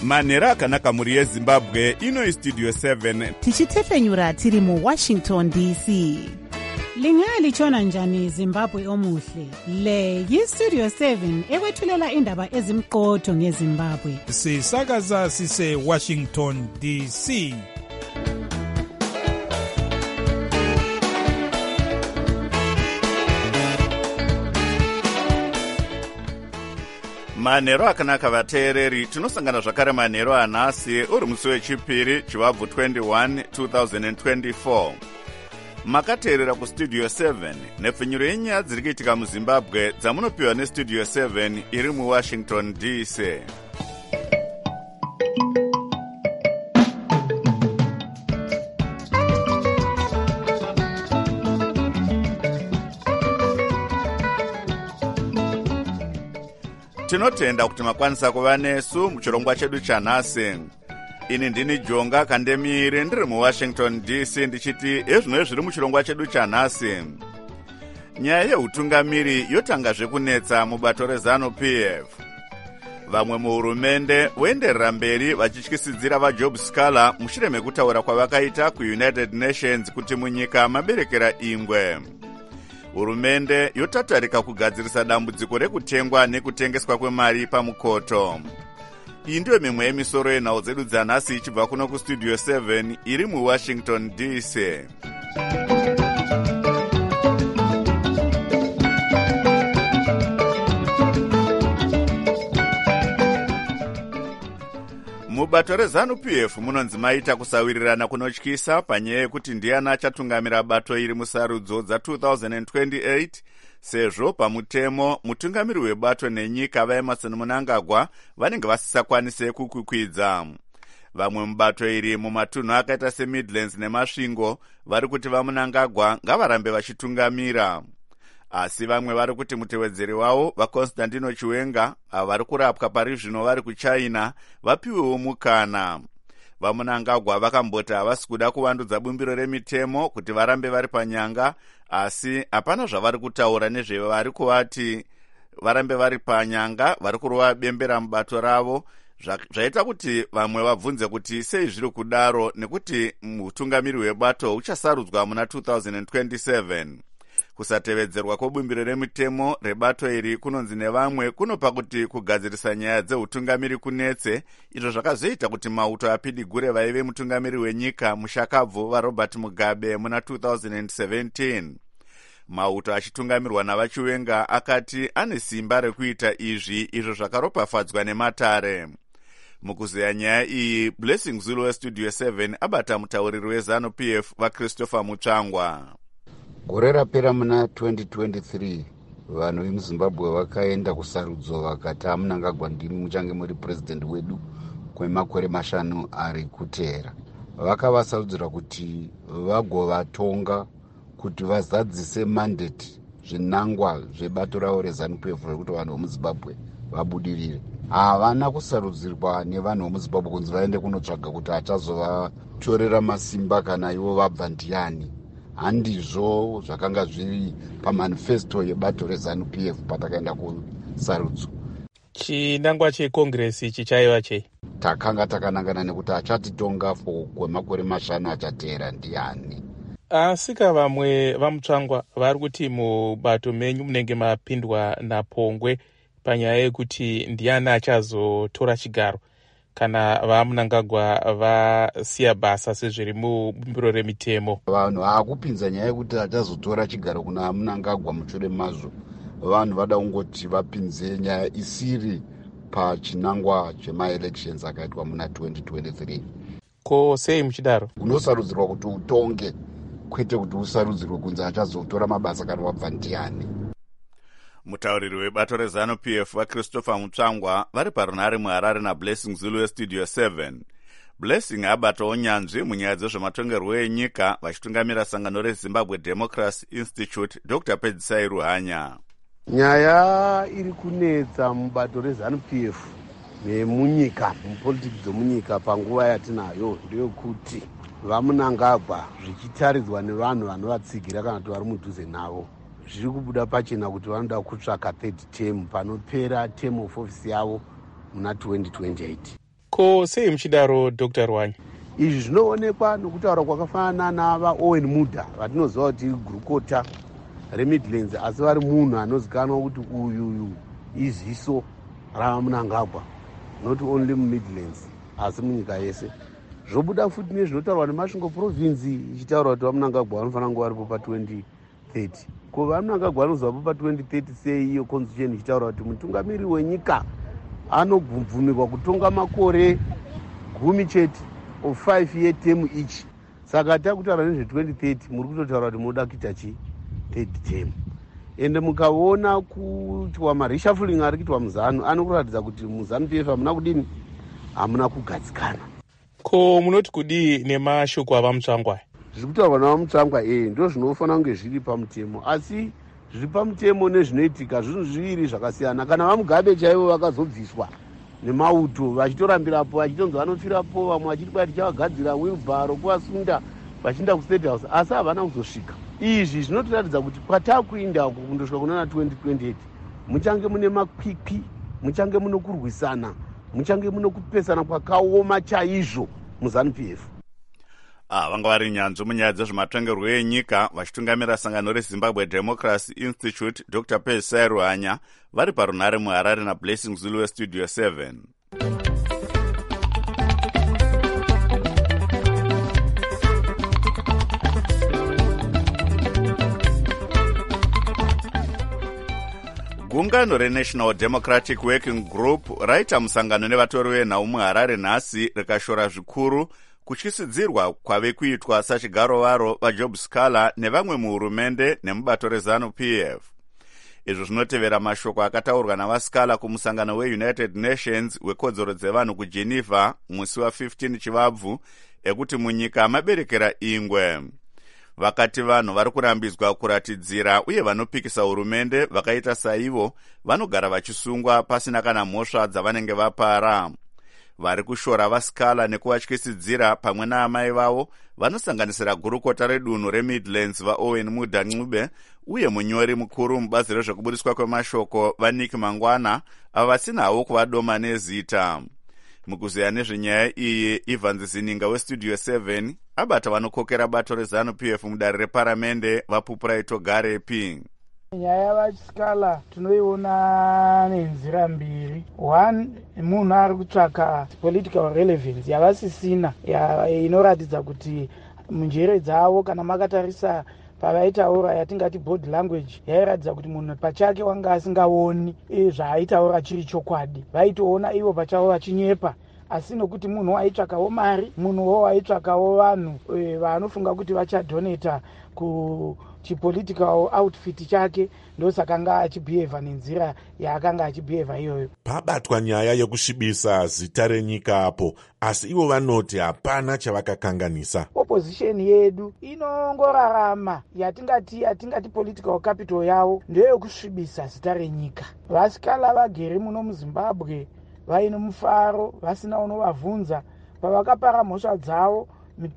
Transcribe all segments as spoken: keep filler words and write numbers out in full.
manhero akanaka mhuri yezimbabwe. Ino istudio seven tichitefenyura tiri muwashington D C. Lingalitshona njani Zimbabwe omuhle? Le yistudio seven ekwethulela indaba ezimqotho ngeZimbabwe. Sisakaza sise Washington D C. manhero akanaka vateereri, tinosangana zvakare manhero anhasi uri musi wechipiri chivabvu twenty-one two thousand twenty-four. Makateerera kustudio seven nepfenyuro yenyaya dziri kuitika muzimbabwe dzamunopiwa nestudio seven iri muwashington D C. Tinotenda kuti makwanisa kuva nesu muchirongwa chedu chanhasi. Ini ndini Jonga Kandemiri ndiri muWashington D C ndichiti ezvino zviri muchirongwa chedu chanhasi. Nyaya yeutungamiri yotangazve kunetsa mubato rezanu P F. Vamwe muhurumende voenderera mberi vachityisidzira vaJob Scala mushure mekutaura kwavakaita kuUnited Nations kuti munyika maberekera ingwe. Hurumende yotatarika kugadzirisa dambudziko rekutengwa nekutengeswa kwemari pamukoto. Iyi ndiyo mimwe yemisoro yenhau dzedu dzanhasi ichibva kuno kustudio seven iri muWashington D C. Mubato rezanu P F munonzi maita kusawirirana kunotyisa panyaya yekuti ndiani achatungamira bato iri musarudzo dza two thousand twenty-eight, sezvo pamutemo mutungamiri webato nenyika vaEmerson Mnangagwa vanenge vasisakwanise kukwikwidza. Vamwe mubato iri mumatunhu akaita seMidlands neMasvingo vari kuti vaMnangagwa ngavarambe vachitungamira. Asi vamwe vari kuti mutevedzeri wavo vaConstantino Chiwenga vari kurapwa pari zvino vari kuChina vapiwewo mukana. VaMnangagwa vakamboti havasi kuda kuvandudza bumbiro remitemo kuti varambe vari panyanga, asi hapana zvavari kutaura nezvevari kuvati varambe vari panyanga vari kurova bembera mubato ravo, zvaita kuti vamwe vabvunze kuti sei zviri kudaro nekuti mutungamiri webato uchasarudzwa muna two thousand twenty-seven. Kusatevedzerwa kwebumbiro remitemo rebato iri kunonzi nevamwe kunopa kuti kugadzirisa nyaya dzeutungamiri kunetse, izvo zvakazoita kuti mauto apidigure vaive mutungamiri wenyika mushakabvu vaRobert Mugabe muna two thousand seventeen. Mauto achitungamirwa navaChiwenga akati ane simba rekuita izvi, izvo zvakaropafadzwa nematare. Mukuzeya nyaya iyi, Blessing Zulu westudio seven abata mutauriri wezanu P F vaChristopher Mutsvangwa. Gore rapera muna twenty twenty-three vanhu vemuZimbabwe vakaenda kusarudzo vakati Mnangagwa ndimi muchange muri president wedu kwemakore mashanu ari kuteera. Vakavasarudzira kuti vagovatonga kuti vazadzise mandate zvinangwa zvebato ravo rezanu P F rekuti vanhu vemuZimbabwe vabudirire. Havana kusarudzirwa nevanhu vemuZimbabwe kunzi vaende kunotsvaga kuti achazovatorera masimba kana ivo vabva ndiani. Handizvo zvakanga zviri pamanifesto yebato rezanu P F patakaenda kusarudzo. Chinangwa chekongresi chichaiva chei? Takanga takanangana nekuti achatitonga kwemakore mashanu achateera ndiani. Asika vamwe vaMutsvangwa vari kuti mubato menyu munenge mapindwa napongwe panyaya yekuti ndiani achazotora chigaro kana vaMnangagwa vasiya basa sezviri mubumbiro remitemo. Vanhu haakupinza nyaya yekuti achazotora chigaro kuna Mnangagwa mushure mazvo. Vanhu vada kungoti vapinze nyaya isiri pachinangwa chemaelections akaitwa muna twenty twenty-three. Ko sei muchidaro? Unosarudzirwa kuti utonge, kwete kuti usarudzirwe kunzi achazotora mabasa kana wabva ndiani. Mutauriri webato rezanu P F vaChristopher Mutsvangwa vari parunhare muHarare naBlessing Zulu westudio seven. Blessing abatawo nyanzvi munyaya dzezvematongerwo enyika vachitungamira sangano reZimbabwe Democracy Institute Doctor Pedzisai Ruhanya. Nyaya iri kunetsa mubato rezanu P F nemunyika mupolitiki dzomunyika panguva yatinayo ndeyekuti vaMnangagwa zvichitaridzwa nevanhu vanovatsigira kana kuti vari mudhuze navo zviri kubuda pachena kuti vanoda kutsvaka third term panopera term of office yavo muna twenty twenty-eight. Ko sei muchidaro Doctor Rwanya? Izvi zvinoonekwa nokutaura kwakafanana navaOwen Mudha vatinoziva kuti gurukota reMidlands, asi vari munhu anozikanwa kuti uyu uyu iziso raMnangagwa, not only muMidlands asi munyika yese. Zvobuda futi nezvinotaurwa neMasvingo province ichitaura kuti vaMnangagwa vanofanira kunge varipo pa2030. Ko vaMnangagwa vanozovapo pa2030 sei iyo constitution ichitaura kuti mutungamiri wenyika anobvumirwa kutonga makore gumi chete of five year term each. Saka takutaura nezve2030 muri kutotaura kuti munoda kuita chi third term. Ende mukaona kuitwa mareshuffling ari kuitwa muZanu anokuratidza kuti muZanu P F hamuna kudini, hamuna kugadzikana. Ko munoti kudii nemashoko avamutsvangwa? Zviri kutaurwa navamutsvangwa eh ndo zvinofanira kunge zviri pamutemo, asi zviri pamutemo nezvinoitika zvinhu zviviri zvakasiyana. Kana vaMugabe chaivo vakazobviswa nemauto vachitorambirapo vachitonzi vanopfirapo, vamwe vachiti kwai tichavagadzira wheelbarrow kuvasunda vachienda kuState House, asi havana kuzosvika. Izvi zvinotiratidza kuti kwatakuenda uko kundosvika kunana twenty twenty-eight muchange mune makwikwi, muchange muno kurwisana, muchange muno kupesana kwakaoma chaizvo muZanu P F. Ah, vanga vari nyanzvi munyaya dzezvematongerwo enyika vachitungamira sangano reZimbabwe Democracy Institute Doctor Pesai Rwanya vari parunare muHarare naBlessing Zulu weStudio seven. Gungano reNational Democratic Working Group raita musangano nevatori venhau muHarare nhasi rikashora zvikuru kutyisidzirwa kwave kuitwa sachigaro varo vaJob Scaler nevamwe muhurumende nemubato reZanu P F. Izvo zvinotevera mashoko akataurwa navaScaler kumusangano weUnited Nations wekodzero dzevanhu kuGeneva musi wa15 Chivabvu ekuti munyika maberekera ingwe. Vakati vanhu vari kurambidzwa kuratidzira uye vanopikisa hurumende vakaita saivo vanogara vachisungwa pasina kana mhosva dzavanenge vapara. Vari kushora vaScaler nekuvatyisidzira pamwe naamai vavo vanosanganisira gurukota redunhu reMidlands vaOwen Mudha Ncube uye munyori mukuru mubazi rezvekubudiswa kwemashoko vaNick Mangwana ava vasina havo kuvadoma nezita. Mukuzeya nezvenyaya iyi Evans Zininga weStudio seven abata vanokokera bato reZanu P F mudare reparamende vaPupuraito Garepi. Nyaya yavaScaler tinoiona nenzira mbiri. One, munhu ari kutsvaka political relevance yavasisina inoratidza kuti munjere dzavo kana makatarisa pavaitaura yatingati body language yairatidza kuti munhu pachake wanga asingaoni zvaaitaura chiri chokwadi. Vaitoona ivo pachavo vachinyepa, asi nokuti munhu aitsvakawo mari, munhuwo aitsvakawo vanhu vanofunga kuti vachadonata ku chipolitical outfit chake, ndosakanga achibehave nenzira yaakanga achibehave iyoyo. Pabatwa nyaya yekusvibisa zita renyika apo, asi ivo vanoti hapana chavakakanganisa. Opposition yedu inongorarama yatingati yatingati political capital yavo ndeyokusvibisa zita renyika. VaScaler vagere muno muZimbabwe vaine mufaro, vasina unovabvunza. Pavakapara mhosva dzavo,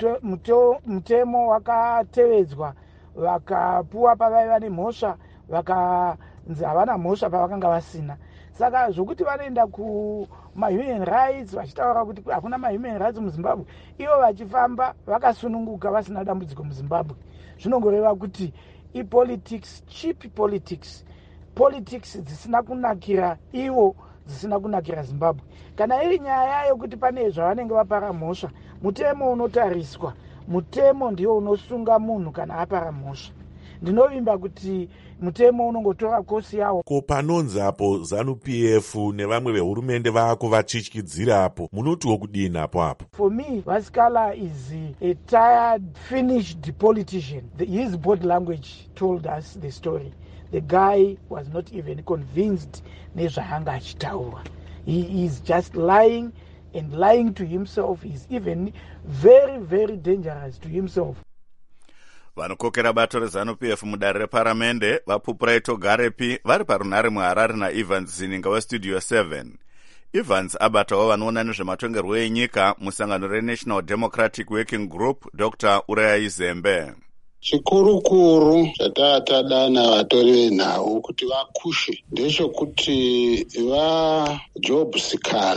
mutemo wakatevedzwa, vakapuwa pavaiva nemhosva, vakanzi havana mhosva pavakanga vasina. Saka zvokuti vanoenda kuma-human rights vachitaura kuti hakuna ma-human rights muZimbabwe, ivo vachifamba vakasununguka vasina dambudziko muZimbabwe, zvinongoreva kuti ipolitics, cheap politics, politics dzisina kunakira ivo, dzisina kunakira Zimbabwe. Kana iri nyaya yokuti pane zvavanenge vapara mhosva, mutemo unotariswa, mutemo ndiwo unosunga munhu kana apara mhosva. Ndinovimba kuti mutemo unongotora kosi yawo. Ko panonzi apo ZANU P F nevamwe vehurumende vako vachityidzira apo, munotiwo kudini apo apo? For me, vaScaler is a tired, finished politician. The, his body language told us the story. The guy was not even convinced nezvaanga achitaura. He is just lying and lying to himself. He is even very, very dangerous to himself. Vanokokera bato reZanu P F mudare reparamende vaPupuraito Garepi vari parunare muHarare naEvans Zininga weStudio seven. Evans abatawo vanoona nezvematongerwo enyika musangano reNational Democratic Working Group Doctor Uraya Zembe. Chikurukuru chataatadana vatori venhau kuti vakushe ndechekuti vaJob Scaler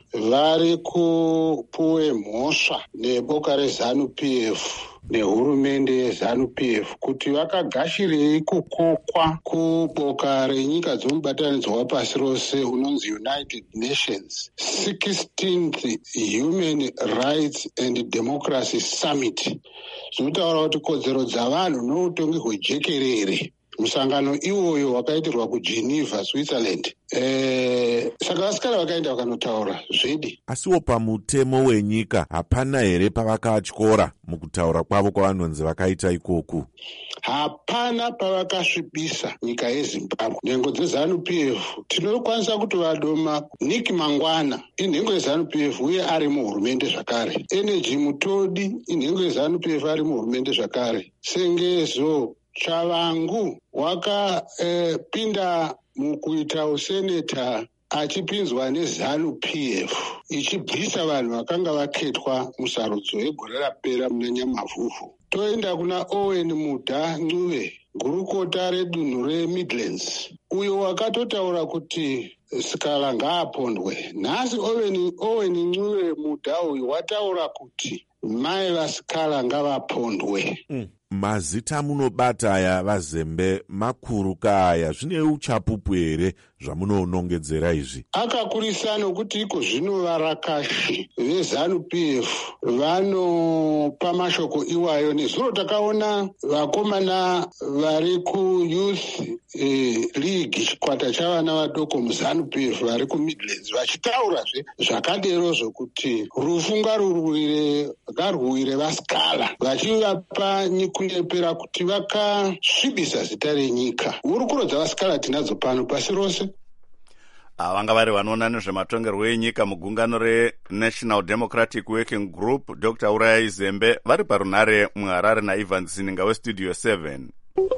vari kupuwe mhosva neboka rezanu P F nehurumende yezanu P F kuti vakagashirei kukokwa kuboka renyika dzomubatanidzwa wapasi rose unonzi United Nations sixteenth Human Rights and Democracy Summit. Zvinotaura kuti kodzero dzavanhu noutongi hwejekerere. Musangano iwoyo wakaitirwa kuGeneva, Switzerland. Eh, saka vasikana vakaenda vakanotaura zvidi. Asiwo pamutemo wenyika hapana here pavakatyora mukutaura kwavo kwavanonzi vakaita ikoku? Hapana pavakasvibisa nyika yeZimbabwe. Nhengo dzezanu P F tinokwanisa kuti vadoma Nick Mangwana inhengo yezanu P F uye ari muhurumende zvakare. Energy Mutodi inhengo yezanu P F ari muhurumende zvakare. Sengezo Chavangu wakapinda eh, mukuita useneta achipinzwa nezanu P F ichibvisa vanhu vakanga vaketwa musarudzo yegore rapera muna Nyamavhuvhu. Toenda kuna Owen Mudha Ncube, gurukota redunhu reMidlands, uyo wakatotaura kuti Sikala ngaapondwe. Nhasi Owen, Owen Ncube Mudha uyu wataura kuti mai vasikala ngavapondwe. Mm. Mazita munobata aya vazembe makuru kaya zvine uchapupu here zvamunonongedzera izvi? Akakurisa nokuti iko zvino varakashi vezanu P F vanopa mashoko iwayo. Nezuro takaona vakomana vari ku-Youth eh, League, chikwata chavana vadoko muzanu P F vari kuMidlands, vachitaurazve zvakadero zvokuti rufu ngarurwire ngarwire vasikala, vachivapa kunepera kuti vakasvibisa zita renyika. Hurukuro dzavasikala tinadzo pano pasi rose. Vanga vari vanoona nezvematongerwo enyika mugungano reNational Democratic Working Group, Doctor Uraya Zembe, vari parunhare muHarare naIvan Zininga weStudio seven.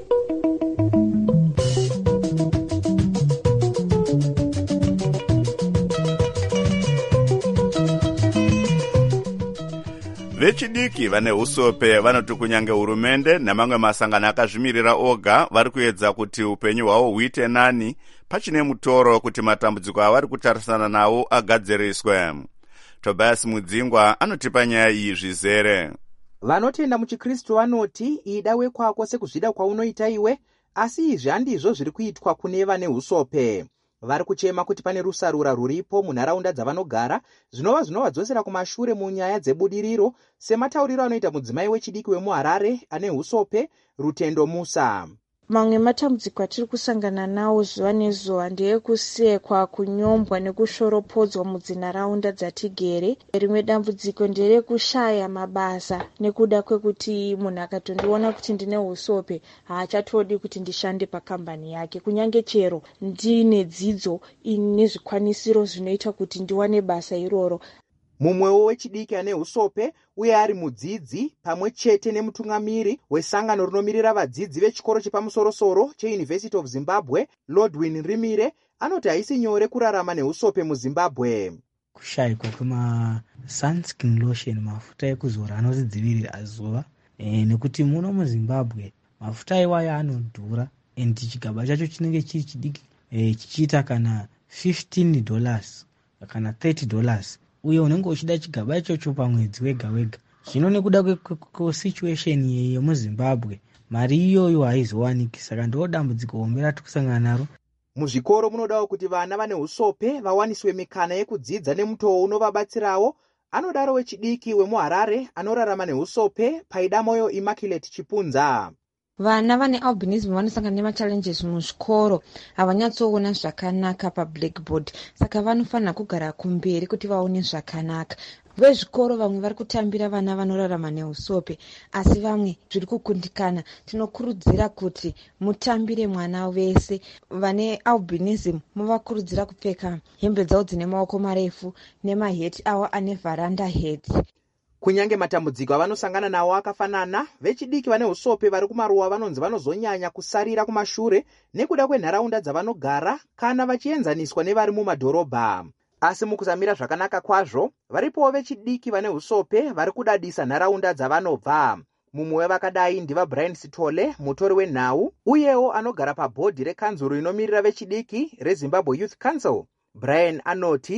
Vechidiki vane usope vanoti kunyange hurumende nemamwe masangano akazvimirira oga vari kuedza kuti upenyu hwavo huite nani pachine mutoro kuti matambudziko avari kutarisana nawo agadziriswe. Tobias Mudzingwa anotipa nyaya iyi zvizere. Vanotenda muchiKristu vanoti ida wekwako sekuzvida kwaunoita iwe, asi izvi handizvo zviri kuitwa kune vane usope. Vari kuchema kuti pane rusarura ruripo munharaunda dzavanogara zvinova zvinovadzosera kumashure munyaya dzebudiriro, sematauriro anoita mudzimai wechidiki wemuHarare ane usope, Rutendo Musa. Mamwe matambudziko atiri kusangana nawo zuva nezuva ndeyekusekwa, kunyombwa nekushoropodzwa mudzinharaunda dzatigere. Rimwe dambudziko nderekushaya mabasa nekuda kwekuti munhu akatondiona kuti ndine usope haachatodi kuti ndishande pakambani yake, kunyange chero ndine dzidzo nezvikwanisiro zvinoita kuti ndiwane basa iroro. Mumwewo wechidiki ane usope uye ari mudzidzi pamwe chete nemutungamiri wesangano rinomirira vadzidzi vechikoro chepamusoro-soro cheUniversity of Zimbabwe, Lordwin Rimire, anoti haisi nyore kurarama neusope muZimbabwe. Kushayikwa kwema-sunscreen lotion, mafuta ekuzora anodzivirira zuva, e, nekuti muno muZimbabwe mafuta iwayo anodhura and chigaba chacho chinenge chiri chidiki e, chichiita kana fifteen dollars kana thirty dollars. Uye unenge uchida chigaba ichocho pamwedzi wega wega. Zvino nekuda kwesituation yemuZimbabwe mari iyoyo haizowaniki, saka ndo dambudziko hombe ratikusangana naro. Muzvikoro munodawo kuti vana vane usope vawaniswe mikana yekudzidza nemutoo unovabatsirawo, anodaro wechidiki wemuHarare anorarama neusope, Paidamoyo Immaculate Chipunza. Vana vane albinism vanosangana nemachallenges muzvikoro, havanyatsoona zvakanaka pablackboard, saka vanofanira kugara kumberi kuti vaone zvakanaka. Vezvikoro vamwe vari kutambira vana vanorarama neusope, asi vamwe zviri kukundikana. Tinokurudzira kuti mutambire mwana vese. Vane albinism muvakurudzira kupfeka hembe dzavo dzine maoko marefu nemaheti avo ane varanda heti. Kunyange matambudziko avanosangana nawo akafanana, vechidiki vane usope vari kumaruwa vanonzi vanozonyanya kusarira kumashure nekuda kwenharaunda dzavanogara kana vachienzaniswa nevari mumadhorobha. Asi mukuzamira zvakanaka kwazvo, varipowo vechidiki vane usope vari kudadisa nharaunda dzavanobva. Mumwe wevakadai ndiva Brian Sitole, mutori wenhau, uyewo anogara pabhodhi rekanzuro inomirira vechidiki reZimbabwe Youth Council. Brian anoti,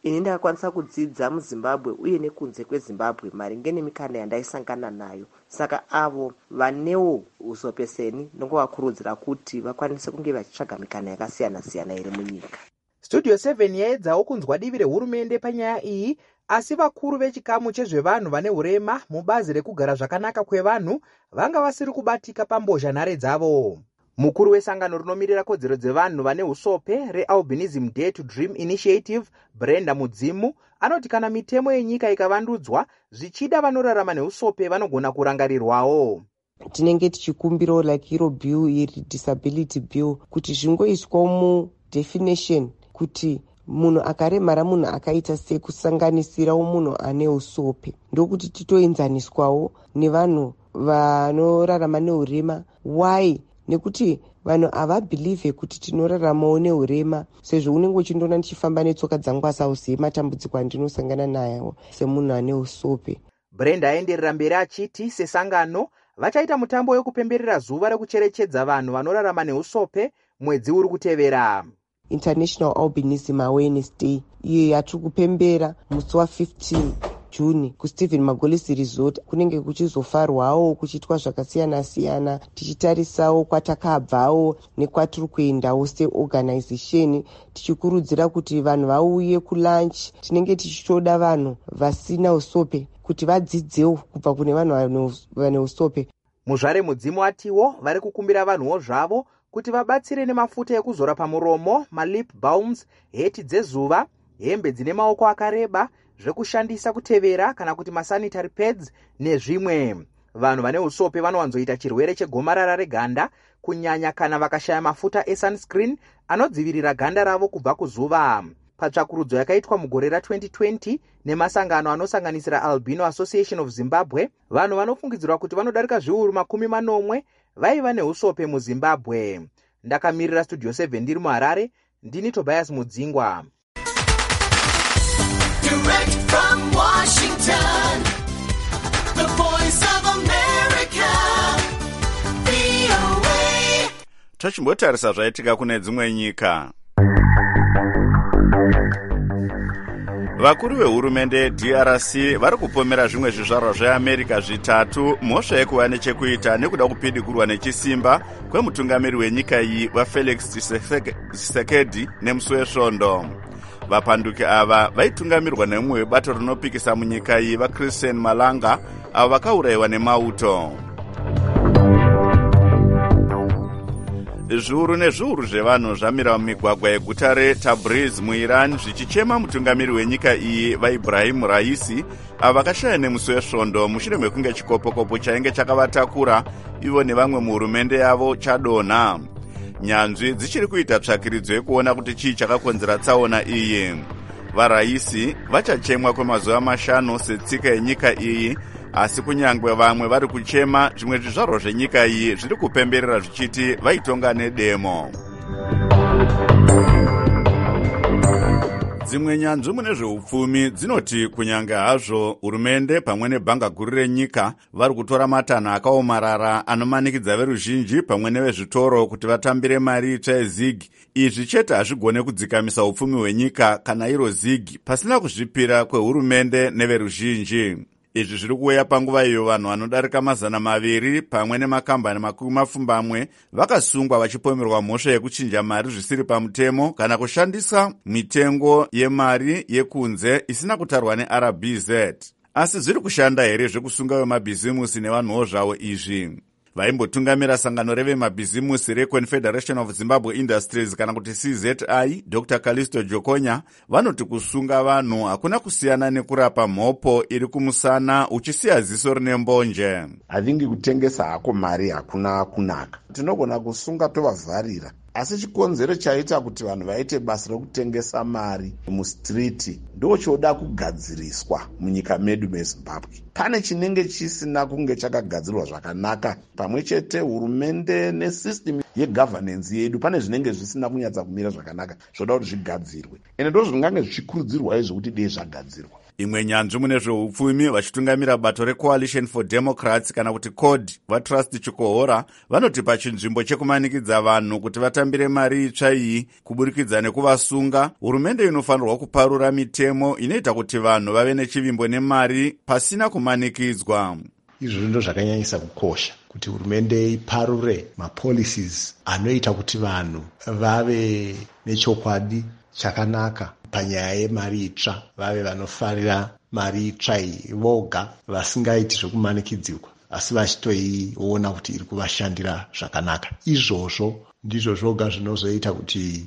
ini ndakakwanisa kudzidza muzimbabwe uye nekunze kwezimbabwe maringe nemikana yandaisangana nayo. Saka avo vanewo usopeseni ndingovakurudzira kuti vakwanise kunge vachitsvaga mikana yakasiyana siyana iri munyika. Studio seven yaedzawo kunzwa divi rehurumende panyaya iyi, asi vakuru vechikamu chezvevanhu vane urema mubazi rekugara zvakanaka kwevanhu vanga vasiri kubatika pambozhanhare dzavo. Mukuru wesangano rinomirira kodzero dzevanhu vane usope reAlbinism Dare to Dream Initiative, Brenda Mudzimu, anoti kana mitemo yenyika ikavandudzwa zvichida vanorarama neusope vanogona kurangarirwawo. Tinenge tichikumbirawo like iro bill iri disability bill kuti zvingoiswa mu definition kuti munhu akaremara munhu akaita sekusanganisirawo munhu ane usope, ndokuti titoenzaniswawo nevanhu vanorarama neurema. Why? Nekuti vanhu havabhilive kuti tinoraramawo neurema, sezvo unenge uchindoona ndichifamba netsoka dzangu asauzive matambudziko andinosangana nayo semunhu ane usope. Brenda aenderera mberi achiti sesangano vachaita mutambo wekupemberera zuva rekucherechedza vanhu vanorarama neusope mwedzi uri kutevera. International Albinism Awareness Day iyo yatiri kupembera musi wa15 June kuStephen Magolisi Resort kunenge kuchizofarwawo kuchiitwa zvakasiyana siyana, tichitarisawo kwatakabvawo nekwatiri kuendawo seorganization, tichikurudzira kuti vanhu vauye kulunch. Tinenge tichitoda vanhu vasina usope kuti vadzidzewo kubva kune vanhu vane usope. Muzvare Mudzimu atiwo vari kukumbira vanhuwo zvavo kuti vabatsire nemafuta ekuzora pamuromo, malip balms, heti dzezuva, hembe dzine maoko akareba, zvekushandisa kutevera kana kuti masanitary pads nezvimwe. Vanhu vane usope vanowanzoita chirwere chegomarara reganda kunyanya kana vakashaya mafuta esunscreen anodzivirira ganda ravo kubva kuzuva. Patsvakurudzo yakaitwa mugore ra-twenty twenty nemasangano anosanganisira Albino Association of Zimbabwe, vanhu vanofungidzirwa kuti vanodarika zviuru makumi manomwe vaiva neusope muZimbabwe. Ndakamirira Studio seven ndiri muHarare, ndini Tobias Mudzingwa. Direct from Washington, the voice of America, V O A. Tochimbotarisa zvaitika kune dzimwe nyika. Vakuru vehurumende D R C vari kupomera zvimwe zvizvarwa zveAmerica zvitatu mhosva yekuva nechekuita nekuda kupidikurwa nechisimba kwemutungamiri wenyika iyi vaFelix Tshisekedi nemusi wesvondo. Vapanduki ava vaitungamirwa nemumwe webato rinopikisa munyika iyi vaChristine Malanga avo vakaurayiwa nemauto. Zviuru nezviuru zvevanhu zvamira mumigwagwa yeguta reTabriz muIran zvichichema mutungamiri wenyika iyi vaIbrahim Raisi avo vakashaya nemusi wesvondo mushure mekunge chikopokopo chainge chakavatakura ivo nevamwe muhurumende yavo chadonha. Nyanzvi dzichiri kuita tsvakiridzo yekuona kuti chii chakakonzera tsaona iyi. VaRaisi vachachemwa kwemazuva mashanu setsika yenyika iyi, asi kunyangwe vamwe vari kuchema zvimwe zvizvarwa zvenyika iyi zviri kupemberera zvichiti vaitonga nedemo. Dzimwe nyanzvi mune zveupfumi dzinoti kunyange hazvo hurumende pamwe nebhanga guru renyika vari kutora matanho akaomarara anomanikidza veruzhinji pamwe nevezvitoro kuti vatambire mari itsva yezig, izvi chete hazvigone kudzikamisa upfumi hwenyika kana iro zig pasina kuzvipira kwehurumende neveruzhinji. Izvi zviri kuuya panguva iyo vanhu vanodarika mazana maviri pamwe nemakambani makumi mapfumbamwe vakasungwa vachipomerwa mhosva yekuchinja mari zvisiri pamutemo kana kushandisa mitengo yemari yekunze isina kutarwa neR B Z. Asi zviri kushanda here zvekusunga vemabhizimusi nevanhuwo zvavo izvi? Vaimbotungamira sangano revemabhizimusi reConfederation of Zimbabwe Industries kana kuti C Z I, Doctor Callisto Jokonya, vanoti kusunga vanhu hakuna kusiyana nekurapa mhopo iri kumusana uchisiya ziso rine mbonje. Havingi kutengesa hako mari hakuna kunaka. Tinogona kusunga tovavharira. Asi chikonzero chaita kuti vanhu vaite basa rekutengesa mari mustriti ndo choda kugadziriswa munyika medu meZimbabwe. Pane chinenge chisina kunge chakagadzirwa zvakanaka pamwe chete hurumende nesystem yegovernance yedu, pane zvinenge zvisina kunyatsa kumira zvakanaka zvoda kuti zvigadzirwe. Ende ndo zvingange zvichikurudzirwa izvo kuti dei zvagadzirwa. imwe nyanzvi mune zveupfumi vachitungamira bato recoalition for democrats kana kuti cod vatrust chikohora vanoti pachinzvimbo chekumanikidza vanhu kuti vatambire mari itsva iyi kuburikidza nekuvasunga, hurumende inofanirwa kuparura mitemo inoita kuti vanhu vave nechivimbo nemari pasina kumanikidzwa. Izvozvo ndo zvakanyanyisa kukosha kuti hurumende iparure mapolicies anoita kuti vanhu vave nechokwadi chakanaka panyaya yemari itsva, vave vanofarira mari itsva iyi voga vasingaiti zvekumanikidzirwa asi vachitoiona kuti iri kuvashandira zvakanaka. Izvozvo ndizvo zvoga zvinozoita kuti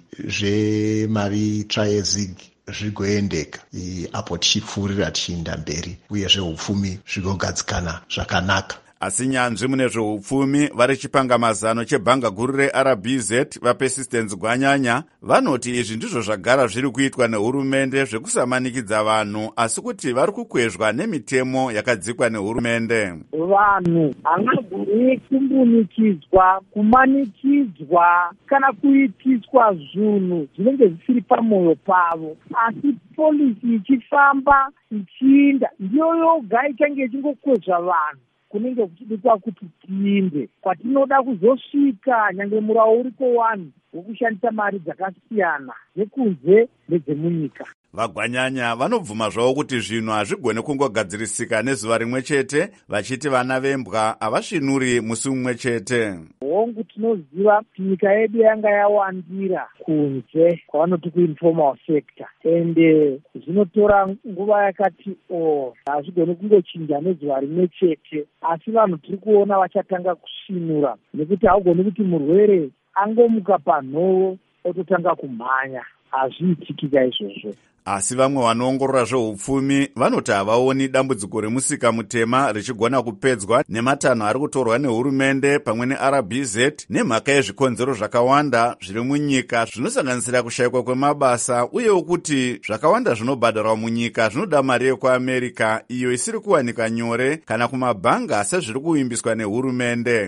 zvemari itsva yezig zvigoendeka apo tichipfuurira tichienda mberi uye zveupfumi zvigogadzikana zvakanaka. Asi nyanzvi mune zveupfumi vari chipangamazano chebhanga guru reR B Z vaPersistence Gwanyanya vanoti izvi ndizvo zvagara zviri kuitwa nehurumende zvekusamanikidzwa vanhu, asi kuti vari kukwezva nemitemo yakadzikwa nehurumende. Vanhu havagoni kumbunikidzwa, kumanikidzwa kana kuitiswa zvinhu zvinenge zvisiri pamwoyo pavo, asi polisi ichifamba ichiinda ndiyo yoga ichange ichingokwezva vanhu kunenge kuchidikwa kuti tiinde kwatinoda kuzosvika. Nyange murawo uriko wani wokushandisa mari dzakasiyana dzekunze nedzemunyika. Vagwanyanya vanobvuma zvavo kuti zvinhu hazvigone kungogadzirisika nezuva rimwe chete, vachiti vana vembwa havasvinuri musi mumwe chete. Hongu tinoziva kuti nyika yedu yanga yawandira kunze kwavanoti kuinformal sector, ende zvinotora nguva yakati o hazvigone kungochinja nezuva rimwe chete, asi vanhu tiri kuona vachatanga kusvinura nekuti haugoni kuti murwere angomuka panhoo ototanga kumhanya. Hazviitikika izvozvo. Asi vamwe vanoongorora zveupfumi vanoti havaoni dambudziko remusika mutema richigona kupedzwa nematanho ari kutorwa nehurumende pamwe neR B Z nemhaka yezvikonzero zvakawanda zviri munyika zvinosanganisira kushayikwa kwemabasa uyewo kuti zvakawanda zvinobhadharwa munyika zvinoda mari yekuAmerica iyo isiri kuwanika nyore kana kumabhanga sezviri kuvimbiswa nehurumende.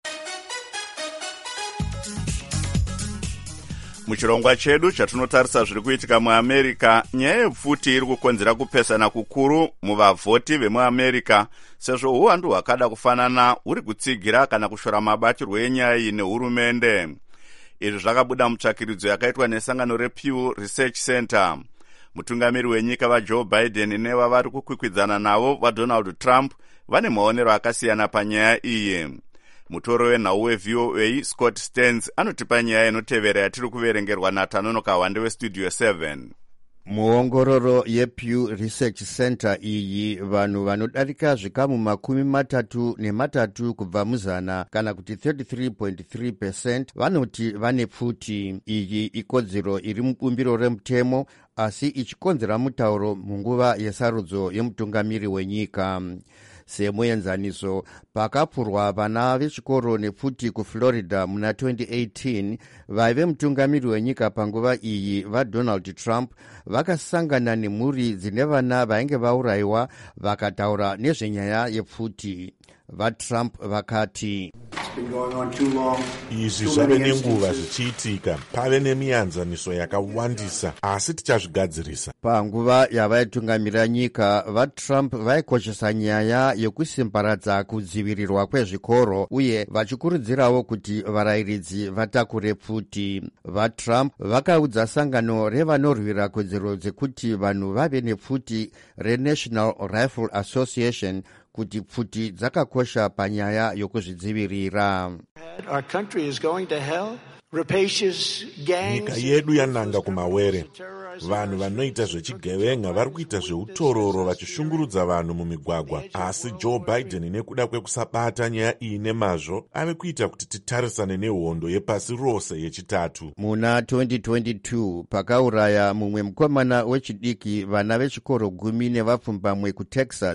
Muchirongwa chedu chatinotarisa zviri kuitika muAmerica, nyaya yepfuti iri kukonzera kupesana kukuru muvavhoti vemuAmerica sezvo uwandu hwakada kufanana huri kutsigira kana kushora mabatirwo enyaya iyi nehurumende. Izvi zvakabuda mutsvakiridzo yakaitwa nesangano rePew Research Center. Mutungamiri wenyika vaJoe Biden nevavari kukwikwidzana navo vaDonald Trump vane maonero akasiyana panyaya iyi. Mutoro wenhau weV O A Scott Stearns anotipa nyaya inotevera yatiri kuverengerwa naTanonoka Wande weStudio seven. Muongororo yePew Research Center iyi vanhu vanodarika zvikamu makumi matatu nematatu kubva muzana kana kuti thirty-three point three percent vanoti vane pfuti. Iyi ikodzero iri mubumbiro remutemo asi ichikonzera mutauro munguva yesarudzo yemutungamiri wenyika. Semuenzaniso, pakapurwa vana vechikoro nepfuti kuFlorida muna twenty eighteen, vaive mutungamiri wenyika panguva iyi vaDonald Trump vakasangana nemhuri dzine vana vainge vaurayiwa vakataura nezvenyaya yepfuti. VaTrump vakati izvi zvave nenguva zvichiitika, pave nemianzaniso yakawandisa, asi tichazvigadzirisa. Panguva yavaitungamira nyika, vaTrump vaikoshesa nyaya yekusimbaradza kudzivirirwa kwezvikoro uye vachikurudzirawo kuti varayiridzi vatakure pfuti. VaTrump vakaudza sangano revanorwira kodzero dzekuti vanhu vave nepfuti reNational Rifle Association kuti pfuti dzakakosha panyaya yokuzvidzivirira. Our country is going to hell. Rapacious gangs. Nyika yedu yananga kumawere. Vanhu vanoita zvechigevenga vari kuita zveutororo vachishungurudza vanhu mumigwagwa, asi Joe Biden nekuda kwekusabata nyaya iyi nemazvo ave kuita kuti titarisane nehondo yepasi rose yechitatu. Muna twenty twenty-two pakauraya mumwe mukomana wechidiki vana vechikoro gumi nevapfumbamwe kuTexas,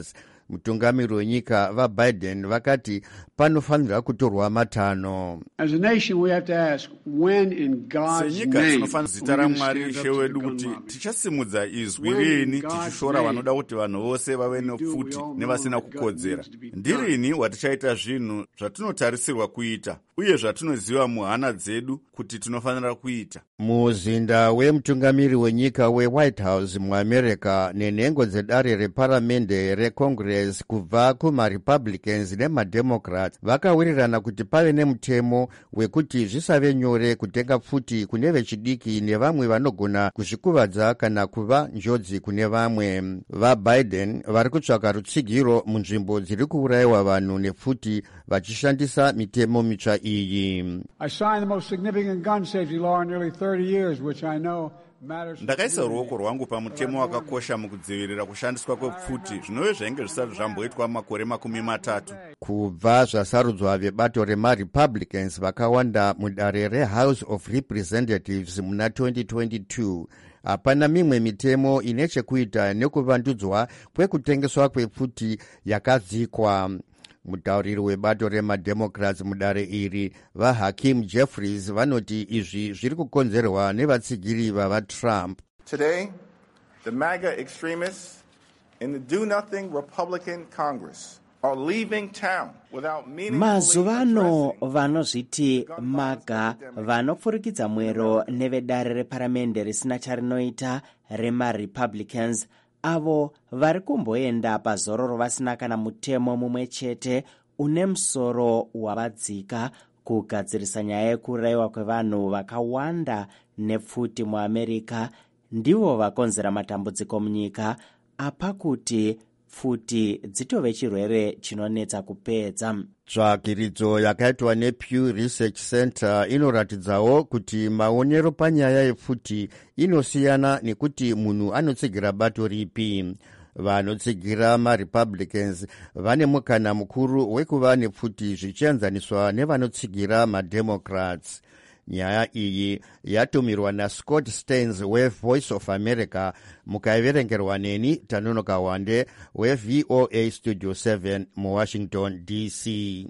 mutungamiri wenyika vaBiden vakati panofanira kutorwa matanho. As a nation, we have to ask, when in God's senyika name tinofanira zita ramwari Ishe wedu kuti tichasimudza izwi rini tichishora vanoda kuti vanhu vose vave nepfuti nevasina kukodzera. Ndirini watichaita zvinhu zvatinotarisirwa kuita uye zvatinoziva muhana dzedu kuti tinofanira kuita. Muzinda wemutungamiri wenyika weWhite House muAmerica nenhengo dzedare reparamende reCongress kubva kumaRepublicans nemaDemocrats vakawirirana kuti pave nemutemo wekuti zvisave nyore kutenga pfuti kune vechidiki nevamwe vanogona kuzvikuvadza kana kuva njodzi kune vamwe. VaBiden vari kutsvaka rutsigiro munzvimbo dziri kuurayiwa vanhu nepfuti vachishandisa mitemo mitsva iyi. I signed the most significant gun safety law in nearly thirty years, which I know ndakaisa ruoko rwangu pamutemo wakakosha mukudzivirira kushandiswa kwepfuti zvinove zvainge zvisati zvamboitwa makore makumi matatu. Kubva zvasarudzwa vebato remaRepublicans vakawanda mudare reHouse of Representatives muna twenty twenty-two, hapana mimwe mitemo ine chekuita nekuvandudzwa kwekutengeswa kwepfuti yakadzikwa. Mutauriri webato remademocrats mudare iri vaHakeem Jeffries vanoti izvi zviri kukonzerwa nevatsigiri vavaTrump. Today, the MAGA extremists in the do-nothing Republican Congress are leaving town without meaningfully mazuvano vanozviti MAGA vanopfurikidza mwero nevedare reparamende risina charinoita remaRepublicans avo vari kumboenda pazororo vasina kana mutemo mumwe chete une musoro wavadzika kugadzirisa nyaya yekurayiwa kwevanhu vakawanda nepfuti muAmerica ndivo vakonzera matambudziko munyika apa kuti pfuti dzitove chirwere chinonetsa kupedza. Tsvakiridzo yakaitwa nePew Research Center inoratidzawo kuti maonero panyaya yepfuti inosiyana nekuti munhu anotsigira bato ripi. Vanotsigira maRepublicans vane mukana mukuru wekuva nepfuti zvichienzaniswa nevanotsigira maDemocrats. Nyaya iyi yatumirwa naScott Stearns weVoice of America mukaiverengerwa neni Tanonoka Wande weV O A Studio seven muWashington D C.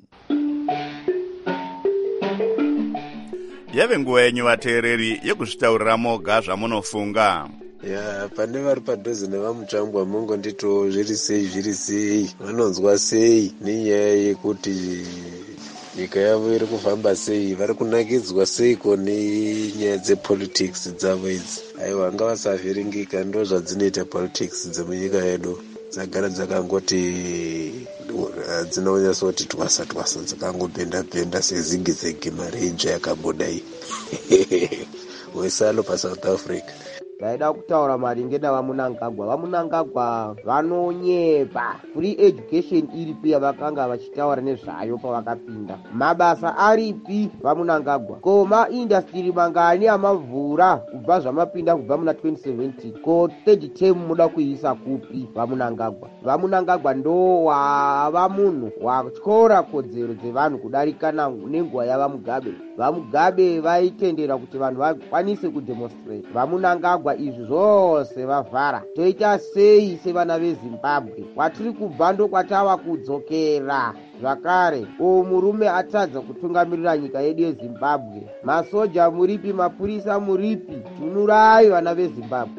Yave nguva yenyu vateereri yekuzvitaurira moga zvamunofunga. Ya pane vari padhuze nevamutsvangwa mungondito zviri sei zviri sei vanonzwa sei nenyaya yekuti nyika yavo iri kufamba sei, vari kunakidzwa seiko nenyaya dzepolitics dzavo idzi. Aiwa ngavasavhiringika, ndo zvadzinoita politics dzemunyika yedu, dzagara dzakangoti dzinonyasa kuti twasa twasa dzakangobhenda bhenda sezigi dzegimari itsva yakabuda iyi wesalo paSouth Africa. Ndaida kutaura maringe navaMunangagwa. VaMunangagwa vanonyepa. Free education iripi yavakanga vachitaura nezvayo pavakapinda. Mabasa aripi vaMunangagwa? Ko maindustry mangani amavhura kubva zvamapinda kubva muna twenty seventeen. Ko third term muda kuisa kupi vaMunangagwa? VaMunangagwa ndo wava munhu watyora kodzero dzevanhu kudarika nenguva yavaMugabe. VaMugabe vaitendera kuti vanhu vakwanise kudemonstrate. VaMunangagwa izvi zvose vavhara. Toita sei sevana veZimbabwe? Kwatiri kubva ndo kwatava kudzokera. Zvakare, uyu murume atadza kutungamirira nyika yedu yeZimbabwe. Masoja muripi, mapurisa muripi, tunurai vana veZimbabwe.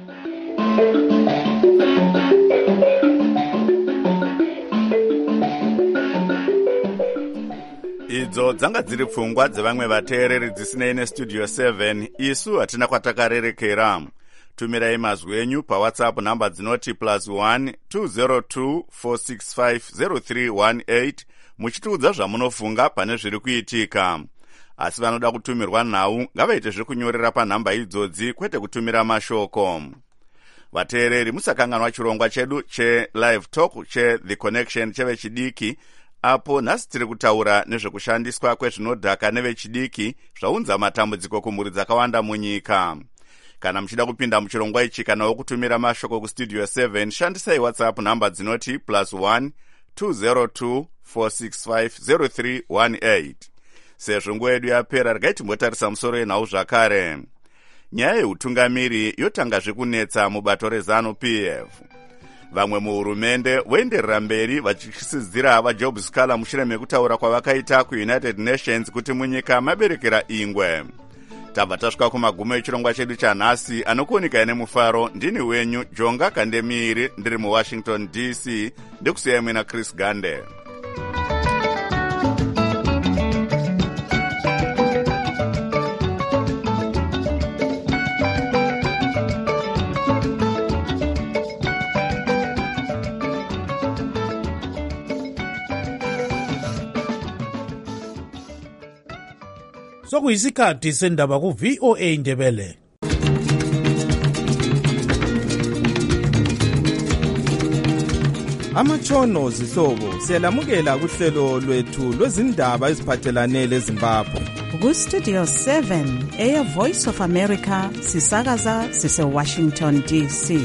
Idzo dzanga dziri pfungwa dzevamwe vateereri dzisinei neStudio seven. Isu hatina kwatakarerekera. Tumirai mazwi enyu paWhatsApp namba dzinoti plus one two zero two four six five zero three one eight muchitiudza zvamunofunga pane zviri kuitika. Asi vanoda kutumirwa nhau ngavaite zvekunyorera panhamba idzodzi kwete kutumira mashoko. Vateereri, musakanganwa chirongwa chedu cheLive Talk cheThe Connection chevechidiki, apo nhasi tiri kutaura nezvekushandiswa kwezvinodhaka nevechidiki zvaunza matambudziko kumhuri dzakawanda munyika. Kana muchida kupinda muchirongwa ichi kana wokutumira mashoko kuStudio seven, shandisai WhatsApp namba dzinoti plus one two zero two four six five zero three one eight. Sezvo nguva yedu yapera, regai timbotarisa musoro yenhau zvakare. Nyaya yeutungamiri yotangazve kunetsa mubato reZanu P F. vamwe muhurumende voenderera mberi vachisizira vajob scaler mushure mekutaura kwavakaita kuunited nations kuti munyika maberekera ingwe. Tabva tasvika kumagumo echirongwa chedu chanhasi. Anokuonikai nemufaro ndini wenyu Jonga Kandemiri, ndiri muWashington D C. Ndikusiyai mwina Chris Gande. Sokuyisikhathi sendaba ku V O A Ndebele. Amatshono zihlobo siyalamukela kuhlelo lwethu lwezindaba eziphathelane leZimbabwe. Ku Studio seven Air Voice of America sisakaza sise Washington D C.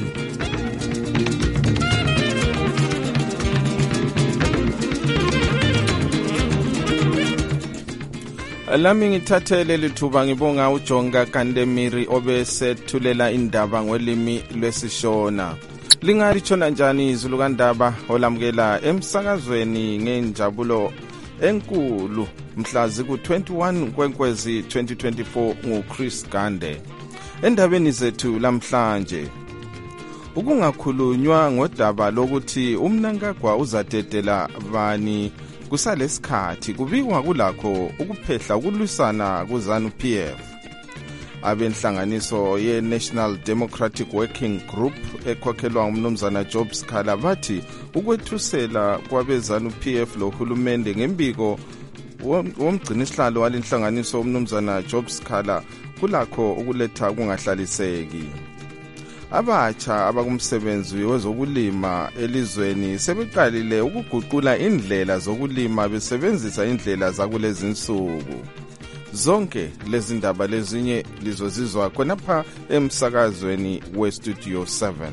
Lami ngithathele lithuba ngibonga uJonga Kandemiri obesethulela indaba ngolimi lwesishona. Lingaritshona njani izulu kandaba olamukela emsakazweni ngenjabulo enkulu mhla ziku twenty-one kwenkwezi twenty twenty-four nguChris Gande. Endabeni zethu lamhlanje ukungakhulunywa ngodaba lokuthi umnankagwa uzadedela bani kusalesikhathi kubikwa kulakho ukuphehla ukulwisana kuZANU P F. Abenhlanganiso ye-National Democratic Working Group ekhokhelwa umnumzana Job Scaler bathi ukwethusela kwabeZANU P F lohulumende ngembiko womgcinisihlalo walenhlanganiso umnumzana Job Scaler kulakho ukuletha kungahlaliseki. Abatsha abakumsebenzi wezokulima elizweni sebeqalile ukuguqula indlela zokulima besebenzisa indlela zakulezi insuku. Zonke lezi ndaba lezinye lizozizwa khonapha emsakazweni weStudio seven.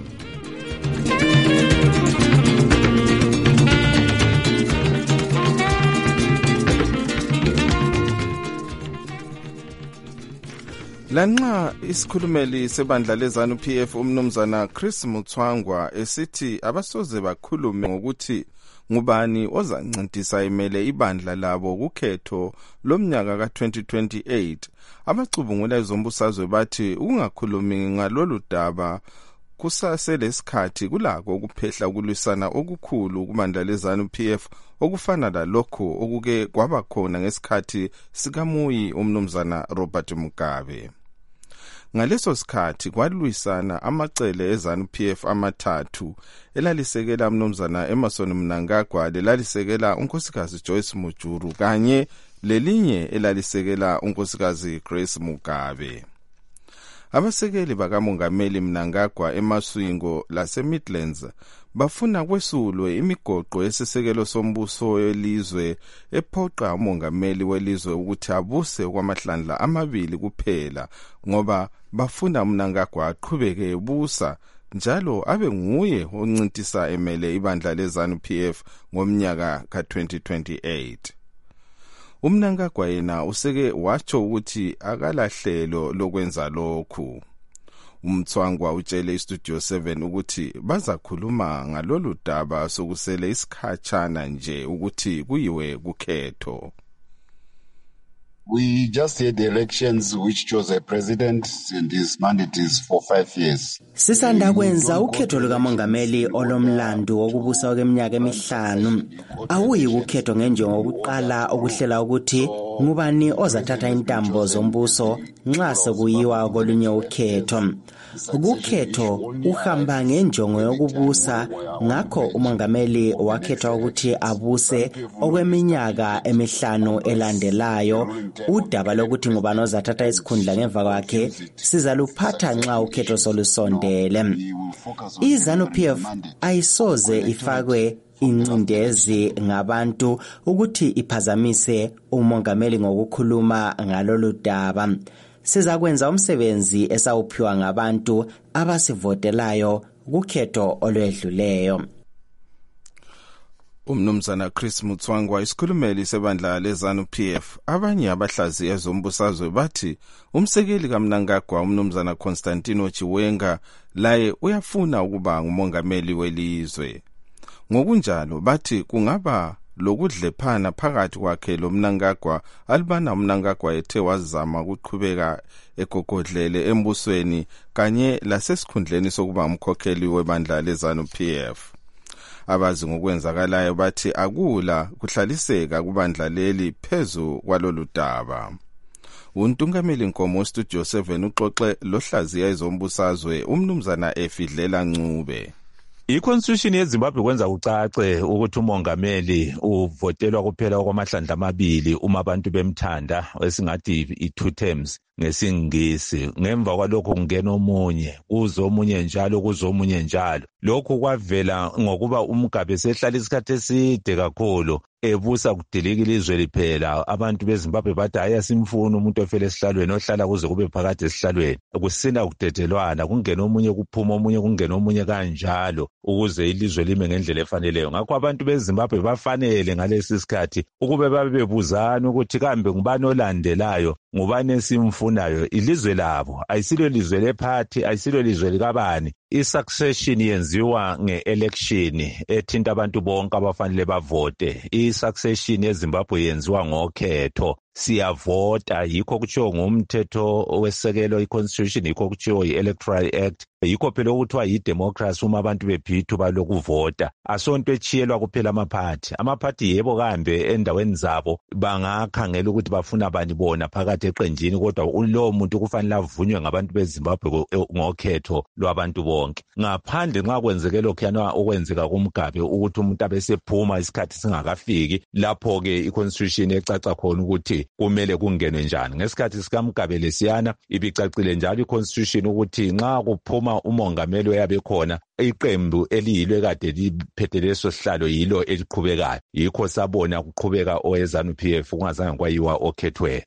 Lanxa isikhulumeli sebandla leZANU P F umnumzana Chris Mutswangwa esithi abasoze bakhulume ngokuthi ngubani ozancintisa imele ibandla labo kukhetho lomnyaka ka twenty twenty-eight, abacubungula izombusazwe bathi ukungakhulumi ngalolu daba kusaselesikhathi kulako ukuphehla ukulwisana okukhulu kubandla leZANU P F okufana lalokho okuke kwaba khona ngesikhathi sikamuyi umnumzana Robert Mugabe. Ngaleso sikhathi kwalwisana amacele eZANU P F amathathu elalisekela umnumzana Emmerson Mnangagwa, lelalisekela unkosikazi Joyce Mujuru kanye lelinye elalisekela unkosikazi Grace Mugabe. Abasekeli bakamongameli Mnangagwa eMaswingo lase-Midlands bafuna kwesulwe imigoqo yesisekelo sombuso welizwe ephoqa umongameli welizwe ukuthi abuse kwamahlandla amabili kuphela ngoba bafuna Mnangagwa aqhubeke ebusa njalo abe nguye oncintisa emele ibandla leZANU P F ngomnyaka ka twenty twenty-eight. Umnangagwa yena useke watsho ukuthi akalahlelo lokwenza lokhu. Umtswangwa utshele iStudio seven ukuthi bazakhuluma ngalolu daba sokusele isikhatshana nje ukuthi kuyiwe kukhetho. We just had elections which chose a president and his mandate is for five years. Sisanda kwenza ukhetho lukamongameli olomlando wokubusa kweminyaka emihlanu. Awuyi ukhetho ngenjongo yokuqala okuhlela ukuthi ngubani ozathatha intambo zombuso nxa sekuyiwa kolunye ukhetho. Ukhetho uhamba ngenjongo yokubusa, ngakho umongameli wakhethwa ukuthi abuse okweminyaka emihlanu elandelayo. Udaba lokuthi ngubani ozathatha isikhundla ngemva kwakhe sizaluphatha nxa ukhetho solusondele. iZANU P F ayisoze ifakwe incindezi ngabantu ukuthi iphazamise umongameli ngokukhuluma ngalolu daba. Sizakwenza umsebenzi esawuphiwa ngabantu abasivotelayo kukhetho olwedluleyo. Umnumzana Chris Mutswangwa isikhulumeli sebandla leZANU P F. Abanye abahlazi ezombusazwe bathi umsekeli kaMnangagwa umnumzana Constantino Chiwenga laye uyafuna ukuba ngumongameli welizwe. Ngokunjalo bathi kungaba lokudlephana phakathi kwakhe lo Mnangagwa alibana uMnangagwa ethe wazama ukuqhubeka egogodlele embusweni kanye lasesikhundleni sokuba umkhokheli webandla leZANU P F. Abazi ngokwenzakalayo bathi akula kuhlaliseka kubandla leli phezu kwalolu daba. Untungameli Nkomo Studio seven uxoxe lohlaziya ezombusazwe umnumzana Efidlela Ncube. I-Constitution yeZimbabwe kwenza kucace ukuthi umongameli uvotelwa kuphela okwamahlandla amabili uma abantu bemthanda esingathi i-two terms ngesingisi. Ngemva kwalokho kungena omunye kuzo omunye njalo kuzo omunye njalo. Lokhu kwavela ngokuba uMugabe sehlala isikhathi eside kakhulu ebusa kudilika ilizwe liphela. Abantu beZimbabwe bathi hayi asimfuna umuntu ofela esihlalweni ohlala kuze kube phakathi esihlalweni. Kusina kudedelwana kungena omunye kuphuma omunye kungena omunye kanjalo ukuze ilizwe lime ngendlela efaneleyo. Ngakho abantu beZimbabwe bafanele ngalesi sikhathi ukube babe bebuzana ukuthi kambe ngubani olandelayo ngubani esimfunayo. Ilizwe labo ayisilo lizwe lephathi ayisilo lizwe likabani. I-succession yenziwa nge-election ethinta abantu bonke abafanele bavote. I-succession yeZimbabwe yenziwa ngokhetho. Siyavota yikho kutshiwo ngumthetho wesekelo i-Constitution yikho kutshiwo i-Electoral Act yikho phela okuthiwa yi-democracy uma abantu bephithu balokuvota. Asonto echiyelwa kuphela amaphathi. Amaphathi yebo kambe endaweni zabo bangakhangela ukuthi bafuna bani bona phakathi eqenjini kodwa lo muntu kufanele avunywe ngabantu beZimbabwe ngokhetho lwabantu bonke. Ngaphandle nxa kwenzeke lokho yana okwenzeka kuMugabe ukuthi umuntu abesephuma isikhathi singakafiki lapho ke i-Constitution ecaca khona ukuthi kumele kungenwe njani. Ngesikhathi sikaMugabe lesiyana ibicacile njalo i-Constitution ukuthi nxa kuphuma umongameli oyabe khona iqembu eliyilo kade liphethe leso sihlalo yilo eliqhubekayo. Yikho sabona kuqhubeka oweZANU P F kungazange kwayiwa okhethwe.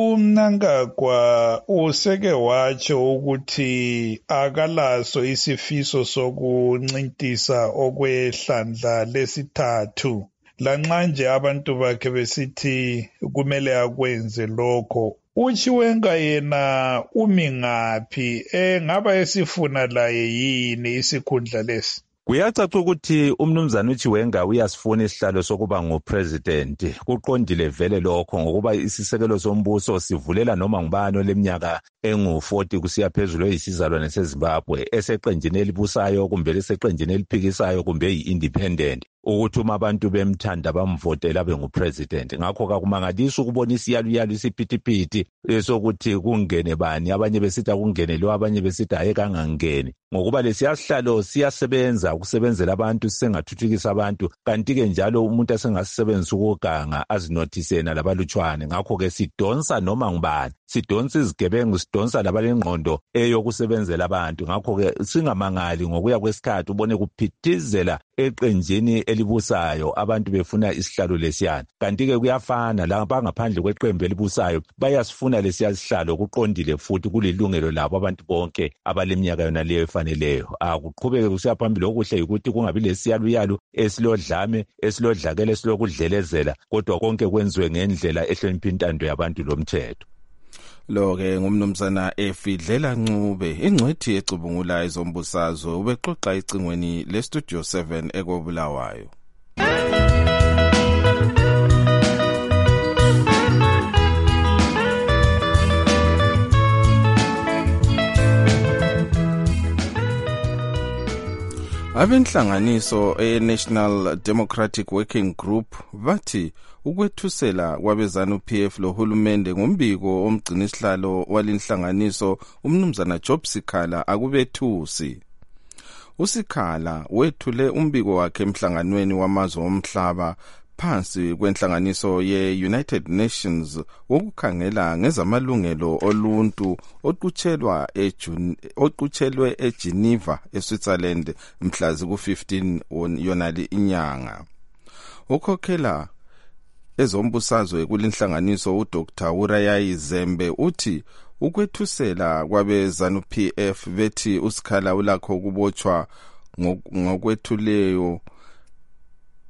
uMnangagwa useke watsho ukuthi akalaso isifiso sokuncintisa okwehlandla lesithathu. Lanxa nje abantu bakhe besithi kumele akwenze lokho. uChiwenga yena umi ngaphi engaba esifuna laye yini isikhundla lesi? Kuyacaca ukuthi umnumzana uChiwenga uyasifuna isihlalo sokuba ngupresident. Kuqondile vele lokho ngokuba isisekelo sombuso sivulela noma ngubani oleminyaka engu forty kusiya phezulu oyisizalwane seZimbabwe eseqenjini elibusayo kumbe leseqenjini eliphikisayo kumbe yi-independent ukuthi uma abantu bemthanda bamvotela abe ngupresident. Ngakho kakumangalisi ukubona isiyaluyalu isiphithiphithi esokuthi kungene bani abanye besithi akungene lo abanye besithi hayi kangangeni ngokuba lesiyasihlalo siyasebenza ukusebenzela abantu sisengathuthukisa abantu kanti ke njalo umuntu asengasebenzisa ukuganga azinothisena labalutshwane. Ngakho ke sidonsa noma ngubani sidonsa izigebengu sidonsa labalengqondo eyokusebenzela abantu. Ngakho ke singamangali ngokuya kwesikhathi ubone kuphithizela eqenjini elibusayo abantu befuna isihlalo lesiyana kanti ke kuyafana lapha ngaphandle kweqembu elibusayo bayasifuna lesiyasihlalo kuqondile futhi kulilungelo labo abantu bonke abaleminyaka yona leyo efaneleyo. Akuqhubeke kusiya phambili okuhle ukuthi kungabi lesiyaluyalu esilodlame esilodlakela esilokudlelezela kodwa konke kwenziwe ngendlela ehlonipha intando yabantu lomthetho. Lo ke ngumnumzana Efidlela Ncube ingcwethi ecubungula ezombusazwe ubexoxa icingweni le Studio seven ekobulawayo. Abenhlanganiso e-National Democratic Working Group bathi ukwethusela kwabeZANU P F lohulumende ngombiko omgcinisihlalo walinhlanganiso umnumzana Job Sikhala akubethusi. uSikhala wethule umbiko wakhe emhlanganweni wamazwe omhlaba phansi kwenhlanganiso ye-United Nations wokukhangela ngezamalungelo oluntu oqutshelwa oqutshelwe eGeneva eSwitzerland mhla ziku-fifteen yonali inyanga. Ukhokhela ezombusazwe kulinhlanganiso uDr Urayayi Zembe uthi ukwethusela kwabeZANU P F bethi uSikhala ulakho kubotshwa ngokwethuleyo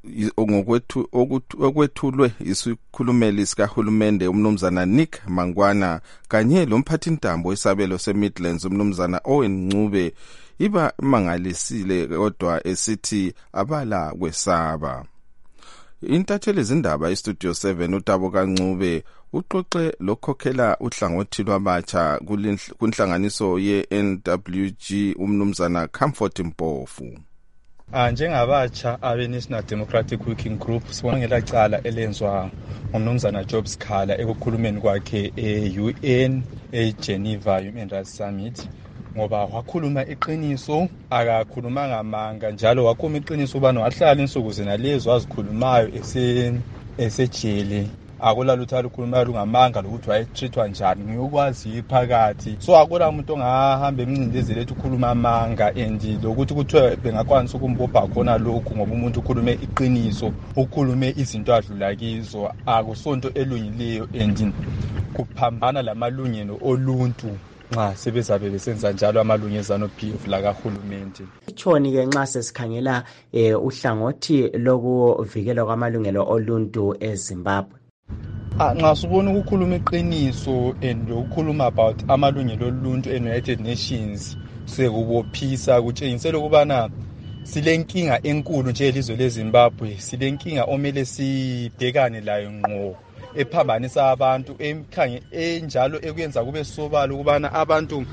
ngokwethu okwethulwe isikhulumeli sikahulumende umnumzana Nick Mangwana kanye lomphathintambo wesabelo seMidlands umnumzana Owen Ncube iba mangalisile kodwa esithi abala kwesaba. Intatheli izindaba iStudio seven uTabo kaNcube uxoxe lokhokhela uhlangothi lwabatsha kunhlanganiso ye-N W G umnumzana Comfort Mpofu. Ah njengabatsha abe-National Democratic Working Group sibona ngelacala elenzwa ngumnumzana Job Sikhala ekukhulumeni kwakhe e-U N e-Geneva Human Rights Summit ngoba wakhuluma iqiniso akakhuluma ngamanga njalo wakhuluma iqiniso ubani wahlala insuku zenalezo wazikhulumayo ese esejele akulalutho alukhulumayo lungamanga lokuthi wayetreatwa njani ngiyokwazi phakathi so akula umuntu ongahamba emncindezele ethi ukhuluma amanga and lokuthi kuthiwe bengakwanisa ukumbopha khona lokhu ngoba umuntu ukhulume iqiniso ukhulume izinto adlula kizo akusonto elungileyo and kuphambana lamalungelo oluntu nxa sebezabe besenza njalo amalungezano P F la kahulumende. Itshoni ke nxa sesikhangela eh, uhlangothi lokuvikela kwamalungelo oluntu eZimbabwe. Ah nxa subona ukukhuluma iqiniso and ukukhuluma about amalungelo oluntu e-United Nations sekubophisa kutshengisela ukubana silenkinga enkulu nje elizwe leZimbabwe silenkinga omele sibhekane layo ngqo ephambanisa abantu emkhange enjalo ekuyenza kube sobala ukubana abantu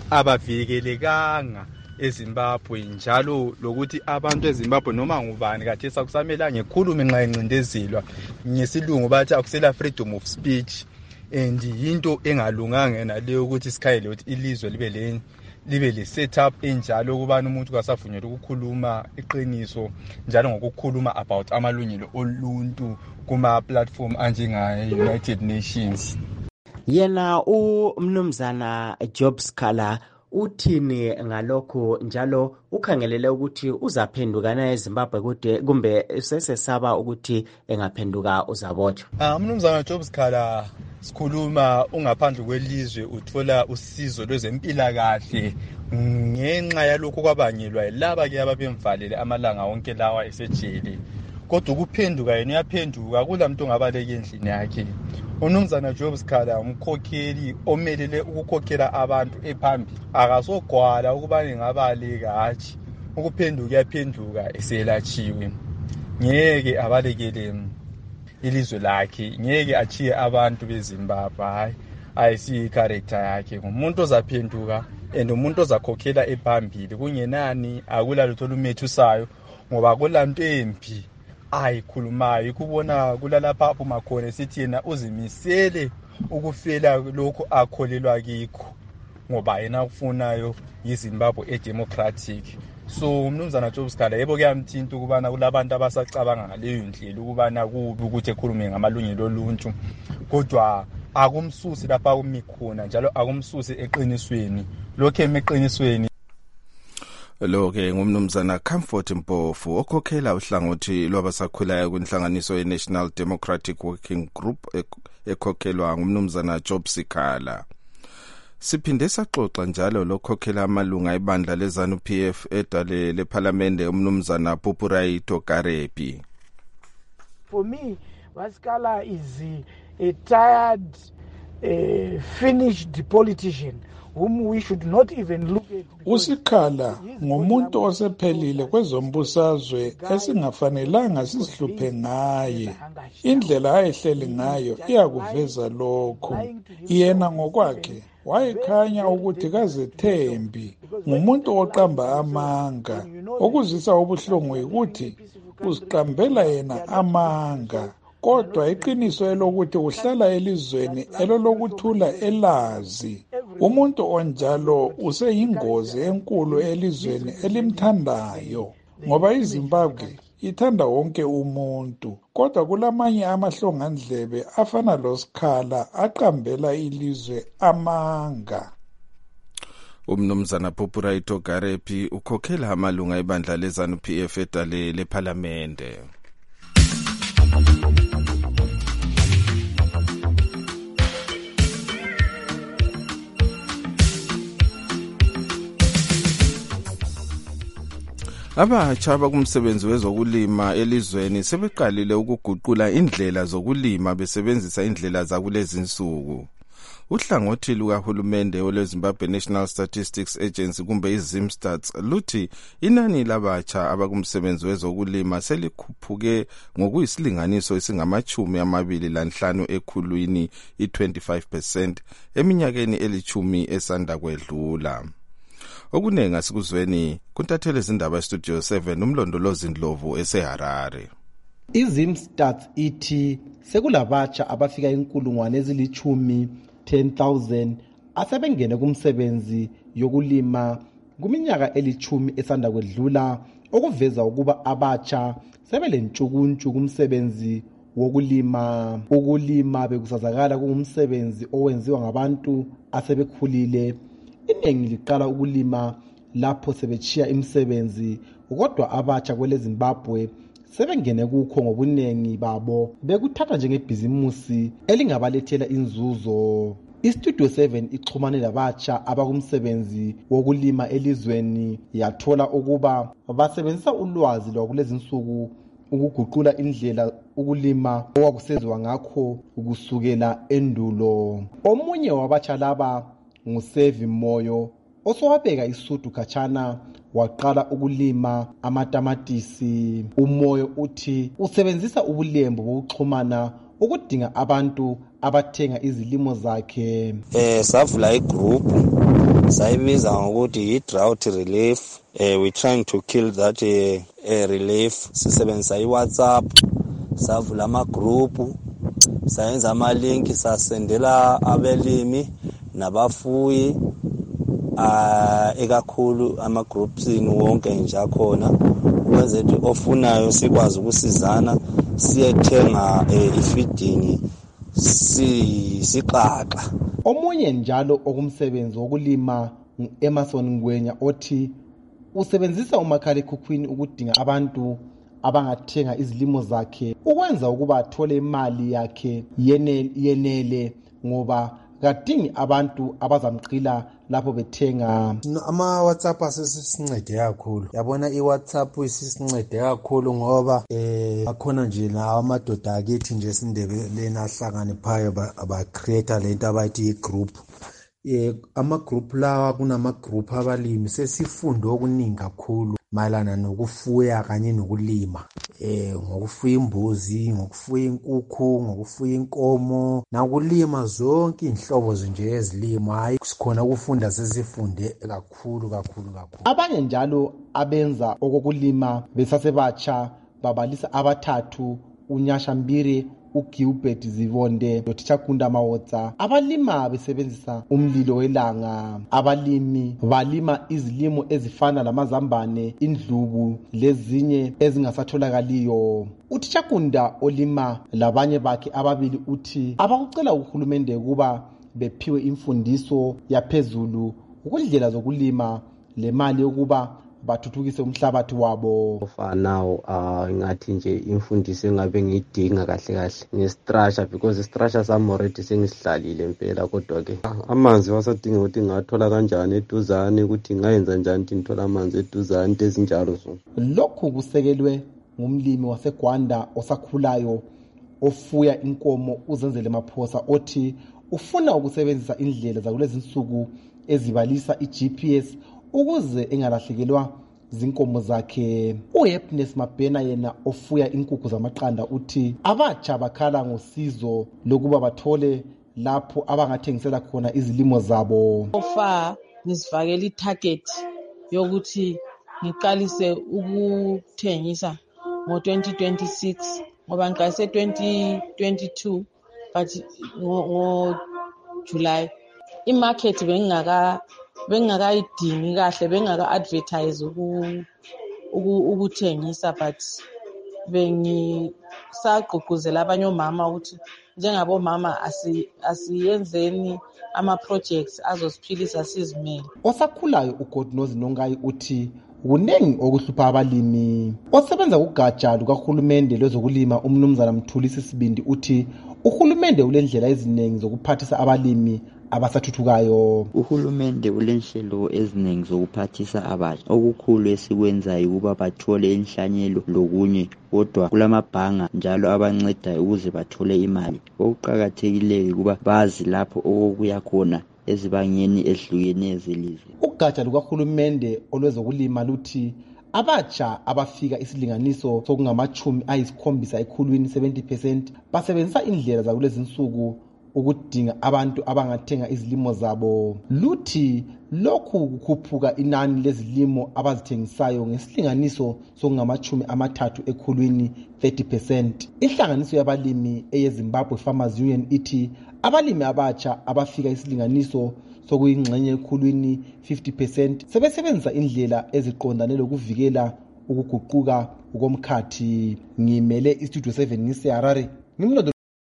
abavikelekanga eZimbabwe njalo lokuthi abantu eZimbabwe noma ngubani kade sakusamela ngekhulume nxa encindezelwa ngesilungu bathi akusela freedom of speech and into engalunganga naleyo ukuthi sikhayele ukuthi ilizwe libe le libe le setup enjalo ukubana umuntu kasavunyelwa ukukhuluma iqiniso njalo ngokukhuluma about amalungelo oluntu kuma platform anjenga United Nations. Yena umnumzana Job Sikhala uthini ngalokho njalo ukhangelele ukuthi uzaphendukana eZimbabwe kude kumbe sesesaba ukuthi engaphenduka uzabotshwa. Ah umnumzana Job Sikhala sikhuluma ungaphandle kwelizwe uthola usizo lwezempilakahle ngenxa yalokho kwabangelwa laba ke ababemvalele amalanga wonke lawa esejele kodwa ukuphenduka yena uyaphenduka kula muntu ongabaleka endlini yakhe. Umnumzana Job Sikhala umkhokheli omelele ukukhokhela abantu ephambili akasogwala ukuba ngabaleka hatshi ukuphenduka yaphenduka eselachiwe ngeke abalekele ilizwe lakhe ngeke achiye abantu beZimbabwe hayi ayisi character yakhe umuntu ozaphenduka and umuntu ozakhokhela ephambili kungenani akulalutho lumethusayo ngoba kulanto empi ayikhulumayo ikubona kulalapha aphuma khona sithi yena uzimisele ukufela lokho akholelwa kikho ngoba yena ufunayo yiZimbabwe edemocratic. So umnumzana Job Sikhala yebo kuyamthinta ukubana kulabantu abasacabanga ngaleyo ndlela ukubana kubi ukuthi ekhulume ngamalungelo oluntu kodwa akumsusi lapha kumikhona njalo akumsusi eqinisweni lokho emeqinisweni. Lo ke ngumnumzana Comfort Mpofu okhokhela uhlangothi lwabasakhulayo kwinhlanganiso ye-National Democratic Working Group ekhokhelwa ngumnumzana Job Sikhala. Siphinde saxoxa njalo lokhokhela amalunga ebandla leZANU P F edale leParliamente umnumzana Pupurai Tokarepi. For me, Sikhala is a tired, uh, finished politician whom we should not even look at. uSikhala ngumuntu osephelile kwezombusazwe esingafanelanga sihluphe ngaye. Indlela ayehleli ngayo iyakuveza lokho. Yena ngokwakhe wayekhanya ukuthi kazethembi ngumuntu oqamba amanga. Okuzisa ubuhlungu ukuthi uziqambela yena amanga. Kodwa iqiniso elokuthi uhlala elizweni elolokuthula elazi. Umuntu onjalo useyingozi enkulu elizweni elimthandayo ngoba iZimbabwe ithanda wonke umuntu kodwa kulamanye amahlongandlebe afana loSikhala aqambela ilizwe amanga. Umnumzana Pupurai Tokarepi ukhokhela amalunga ebandla leZANU P F edale leParliamente. Abatsha abakumsebenzi wezokulima elizweni sebeqalile ukuguqula indlela zokulima besebenzisa indlela zakulezi insuku. Uhlangothi lukahulumende olweZimbabwe National Statistics Agency kumbe iZimstats luthi inani labatsha abakumsebenzi wezokulima selikhuphuke ngokuyisilinganiso esingamachumi amabili lanhlanu ekhulwini i-twenty-five percent eminyakeni elichumi esanda kwedlula. Okunenga sikuzweni kuntathele izindaba estudio seven umlondolozi Ndlovu eseHarare. iZimstats ithi sekulabatsha abafika inkulungwane ezilichumi ten thousand asebengene kumsebenzi yokulima kuminyaka elichumi esanda kwedlula, okuveza ukuba abatsha sebelentshukuntshu kumsebenzi wokulima. Ukulima bekusazakala kungumsebenzi owenziwa ngabantu asebekhulile. Iningi liqala ukulima lapho sebechiya imisebenzi, kodwa abatsha kwele Zimbabwe sebengene kukho ngobunengi babo bekuthatha njengebhizimusi elingabalethela inzuzo. iStudio seven ixhumane labatsha abakumsebenzi wokulima elizweni yathola ukuba basebenzisa ulwazi lwakulezi insuku ukuguqula indlela ukulima okwakusenziwa ngakho kusukela endulo. Omunye wabatsha laba nguSevi Moyo osowabeka isudu khatshana waqala ukulima amatamatisi. Umoyo uthi usebenzisa ubulembu bokuxhumana ukudinga abantu abathenga izilimo zakhe. Eh savula igroup sayibiza ngokuthi i-drought relief. Eh we trying to kill that uh, uh, relief. Sisebenzisa i-WhatsApp, savula ama-group, sayenza ama-link, sasendela abelimi nabafuyi uh, ekakhulu ama-groupsini wonke nje akhona ukwenza ukuthi ofunayo sikwazi ukusizana siyethenga uh, ifeeding sixaxa. Omunye njalo okumsebenzi wokulima Emerson Ngwenya othi usebenzisa umakhalekhukhwini ukudinga abantu abangathenga izilimo zakhe ukwenza ukuba athole imali yakhe yenele, yenele ngoba kadingi abantu abazamqhila lapho bethenga. Ama WhatsApp asesincede kakhulu. Yabona iWhatsApp isisincede kakhulu ngoba eh akhona nje la amadoda akithi nje sindebeleni ahlangane phayo aba create lento abathi igroup. Eh ama group lawa kunama group abalimi sesifundo okuningi kakhulu mayelana nokufuya kanye nokulima. Eh ngokufuya imbuzi, ngokufuya inkukhu, ngokufuya inkomo, nakulima zonke inhlobo nje ezilimo. Hayi sikhona ukufunda sesifunde kakhulu kakhulu kakhulu. Abanye njalo abenza okokulima besasebatsha babalisa abathathu uNyasha Mbire, uGilbert Zivonde noTichakunda Mawotsa. Abalima besebenzisa umlilo welanga. Abalimi balima izilimo ezifana lamazambane, indlubu lezinye ezingasatholakaliyo. uTichakunda olima labanye bakhe ababili uthi abakucela uhulumende kuba bephiwe imfundiso yaphezulu ukudlela zokulima le mali yokuba bathuthukise umhlabathi wabo. For now uh ngathi nje imfundiso engabe ngidinga kahle kahle ngestructure because istructure sami already sengisidlalile impela, kodwa ke amanzi wasadinga ukuthi ngathola kanjani eduzane, ukuthi ngayenza njani ukuthi ngithola amanzi eduzane ezinjalo. So lokhu kusekelwe ngumlimi waseGwanda osakhulayo ofuya inkomo uZenzele Maphosa othi ufuna ukusebenzisa indlela zakulezi insuku ezibalisa i-G P S ukuze engalahlekelwa zinkomo zakhe. uHappiness Mabhena yena ofuya inkukhu zamaqanda uthi abatsha bakhala ngosizo lokuba bathole lapho abangathengisela khona izilimo zabo. Ofa ngisivakela itarget yokuthi ngiqalise ukuthengisa ngo twenty twenty-six ngoba ngiqalise twenty twenty-two but ngo July imarket bengaka bengakayidingi kahle, bengaka advertise uku ukuthengisa, but bengisagqugquzela abanye omama ukuthi njengabo mama asiyenzeni ama projects azosiphilisa sizimele. Osakhulayo uGodnozi Nongayi uthi kunengi okuhlupha abalimi. Osebenza kugatsha lukahulumende lwezokulima umnumzana Mthulisi Sibindi uthi uhulumende ulendlela eziningi zokuphathisa abalimi abasathuthukayo. Uhulumende ulenhlelo eziningi zokuphathisa abasha. Okukhulu esikwenzayo ukuba bathole inhlanyelo lokunye, kodwa kulamabhanga njalo abancedayo ukuze bathole imali. Okuqakathekileyo ukuba bazi lapho okuya khona ezibangeni ezihlukeneyo zelizwe. Ugatsha lukahulumende olwezokulima luthi abatsha abafika isilinganiso sokungamachumi ayisikhombisa ekhulwini seventy percent basebenzisa indlela zakulezi nsuku ukudinga abantu abangathenga izilimo zabo. Luthi lokhu kukhuphuka inani lezilimo abazithengisayo ngesilinganiso sokungamachumi amathathu ekhulwini thirty percent. Inhlanganiso yabalimi eyeZimbabwe Farmers Union ithi abalimi abatsha abafika isilinganiso sokuyingxenye ekhulwini fifty percent sebesebenzisa indlela eziqondane lokuvikela ukuguquka ukomkhathi. Ngimele istudio seven ngiseHarare. Ngimlodo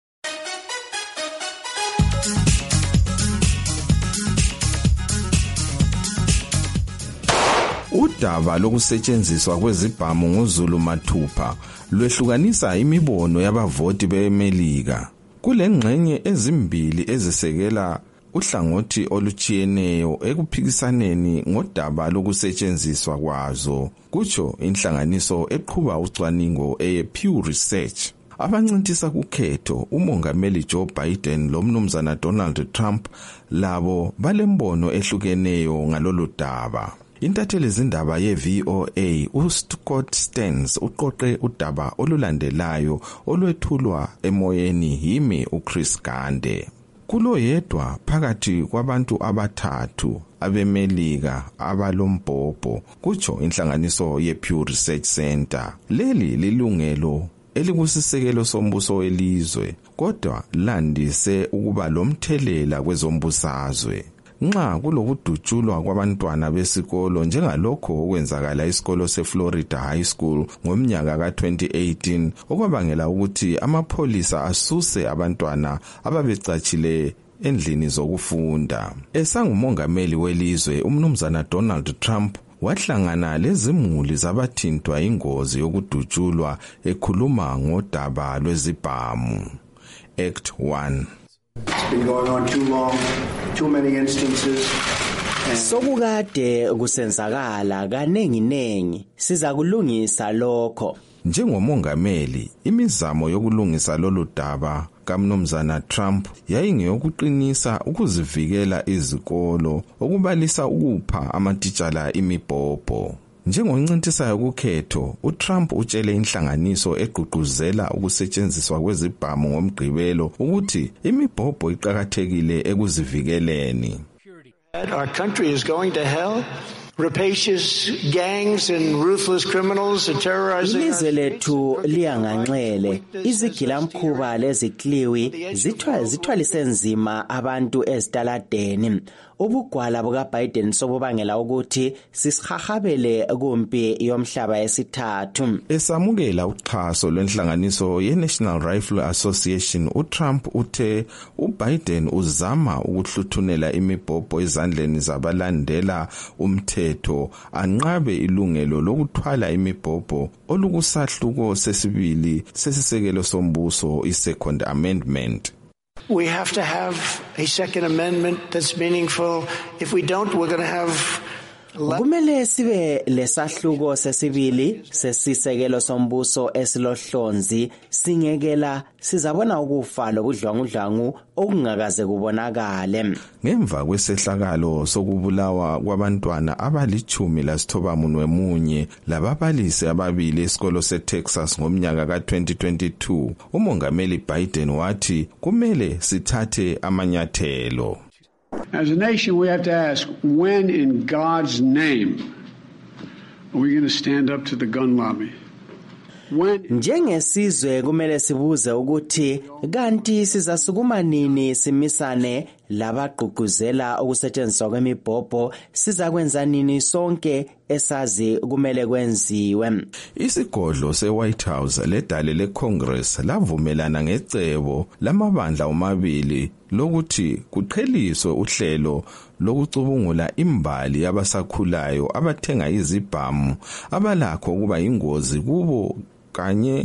Udaba lokusetshenziswa kwezibhamu nguZulu Mathupha lwehlukanisa imibono yabavoti beMelika. Kulengxenye ezimbili ezisekela uhlangothi olutshiyeneyo ekuphikisaneni ngodaba lokusetshenziswa kwazo, kutsho inhlanganiso eqhuba ucwaningo eye Pew Research. Abancintisa kukhetho umongameli Joe Biden lomnumzana Donald Trump labo balembono ehlukeneyo ngalolu daba. Intatheli zindaba ye-V O A uScott Stearns uqoqe udaba olulandelayo olwethulwa emoyeni yimi uChris Gande. Kulo yedwa phakathi kwabantu abathathu abemelika abalombhobho, kutsho inhlanganiso ye-Pew Research Center. Leli lilungelo elikusisekelo sombuso welizwe, kodwa landise ukuba lomthelela kwezombusazwe. Nxa kulokudutshulwa kwabantwana besikolo njengalokho okwenzakala isikolo seFlorida High School ngomnyaka ka twenty eighteen okwabangela ukuthi amapholisa asuse abantwana ababecatshile endlini zokufunda. Esangumongameli welizwe umnumzana Donald Trump wahlangana lezimuli zabathintwa ingozi yokudutshulwa ekhuluma ngodaba lwezibhamu. Act one. It's been going on too long, too many instances. Sokukade kusenzakala kaningi nengi, siza kulungisa lokho. Njengomongameli, imizamo yokulungisa lolu daba kaMnumzana Trump yayingeyokuqinisa ukuzivikela izikolo, okubalisa ukupha amatitshala imibhobho. Njengoncintisayo kukhetho, uTrump utshele inhlanganiso egqugquzela ukusetshenziswa kwezibhamu ngomgqibelo ukuthi imibhobho iqhakathekile ekuzivikeleni. Our country is going to hell. Rapacious gangs and ruthless criminals are terrorizing us. Ilizwe lethu liyanganxele, izigilamkhuba lezikliwi zithwa zithwalise nzima abantu ezitaladeni. Ubugwala buka Biden sobubangela ukuthi sisihahabele kumpi yomhlaba esithathu. Esamukela uxhaso lwenhlanganiso ye-National Rifle Association, uTrump uthe uBiden uzama ukuhluthunela imibhobho ezandleni zabalandela umthetho anqabe ilungelo lokuthwala imibhobho olukusahluko sesibili sesisekelo sombuso i-Second Amendment. We have to have a second amendment that's meaningful. If we don't, we're going to have kumele sibe lesahluko sesibili sesisekelo sombuso esilohlonzi singekela sizabona ukufa lobudlwangudlwangu okungakaze kubonakale. Ngemva kwesehlakalo sokubulawa kwabantwana abalichumi lasithoba munwe munye lababalisi ababili esikolo seTexas ngomnyaka ka twenty twenty-two, umongameli Biden wathi kumele sithathe amanyathelo. As a nation, we have to ask, when in God's name are we going to stand up to the gun lobby? Njengesizwe kumele sibuze ukuthi kanti sizasukuma nini simisane labagqugquzela ukusetshenziswa kwemibhobho, sizakwenza nini sonke esazi kumele kwenziwe. Isigodlo seWhite House ledale leCongress lavumelana ngecebo lamabandla omabili lokuthi kuqheliswe uhlelo lokucubungula imbali yabasakhulayo abathenga izibhamu abalakho kuba ingozi kubo kanye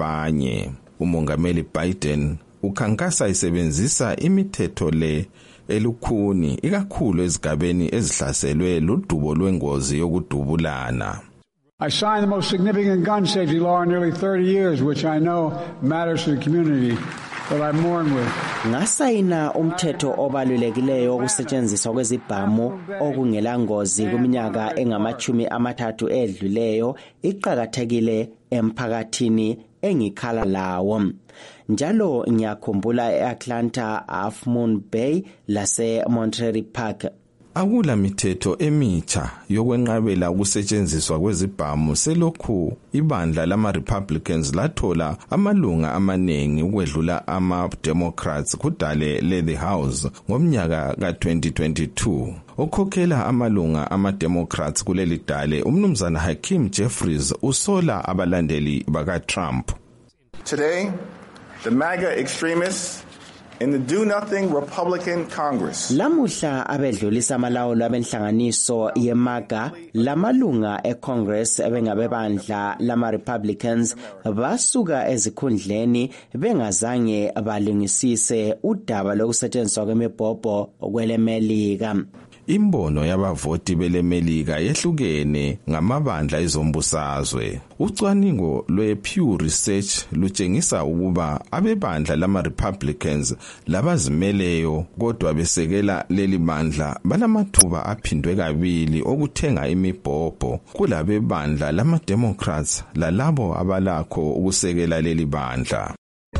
labanye. Umongameli Biden ukhankasa isebenzisa imithetho le elukhuni ikakhulu ezigabeni ezihlaselwe ludubo lwengozi yokudubulana. I signed the most significant gun safety law in nearly thirty years, which I know matters to the community that I mourn with. Ngasayina umthetho obalulekileyo okusetshenziswa kwezibhamu okungela ngozi kuminyaka engamachumi amathathu edluleyo iqhakathekile emphakathini engikhala lawo. Njalo ngiyakhumbula eAtlanta, Half Moon Bay lase Monterey Park. Akula mithetho emitsha yokwenqabela ukusetshenziswa kwezibhamu selokhu ibandla lama Republicans lathola amalunga amaningi ukwedlula ama Democrats kudale le the House ngomnyaka ka twenty twenty-two. Okhokhela amalunga ama Democrats kuleli dale umnumzana Hakeem Jeffries usola abalandeli baka Trump. Today, the MAGA extremists in the do-nothing Republican Congress. Lamuhla abedlulisa amalawulo abenhlanganiso yeMAGA lamalunga eCongress ebengabebandla lama Republicans basuka ezikhundleni bengazange balungisise udaba lokusetshenziswa kwemibhobho kwelemelika. Imbono yabavoti belemelika yehlukene ngamabandla ezombusazwe. Ucwaningo lwe-Pew Research lutshengisa ukuba abebandla lama Republicans labazimeleyo kodwa besekela leli bandla balamathuba aphindwe kabili okuthenga imibhobho kulabebandla lama Democrats lalabo abalakho ukusekela leli bandla.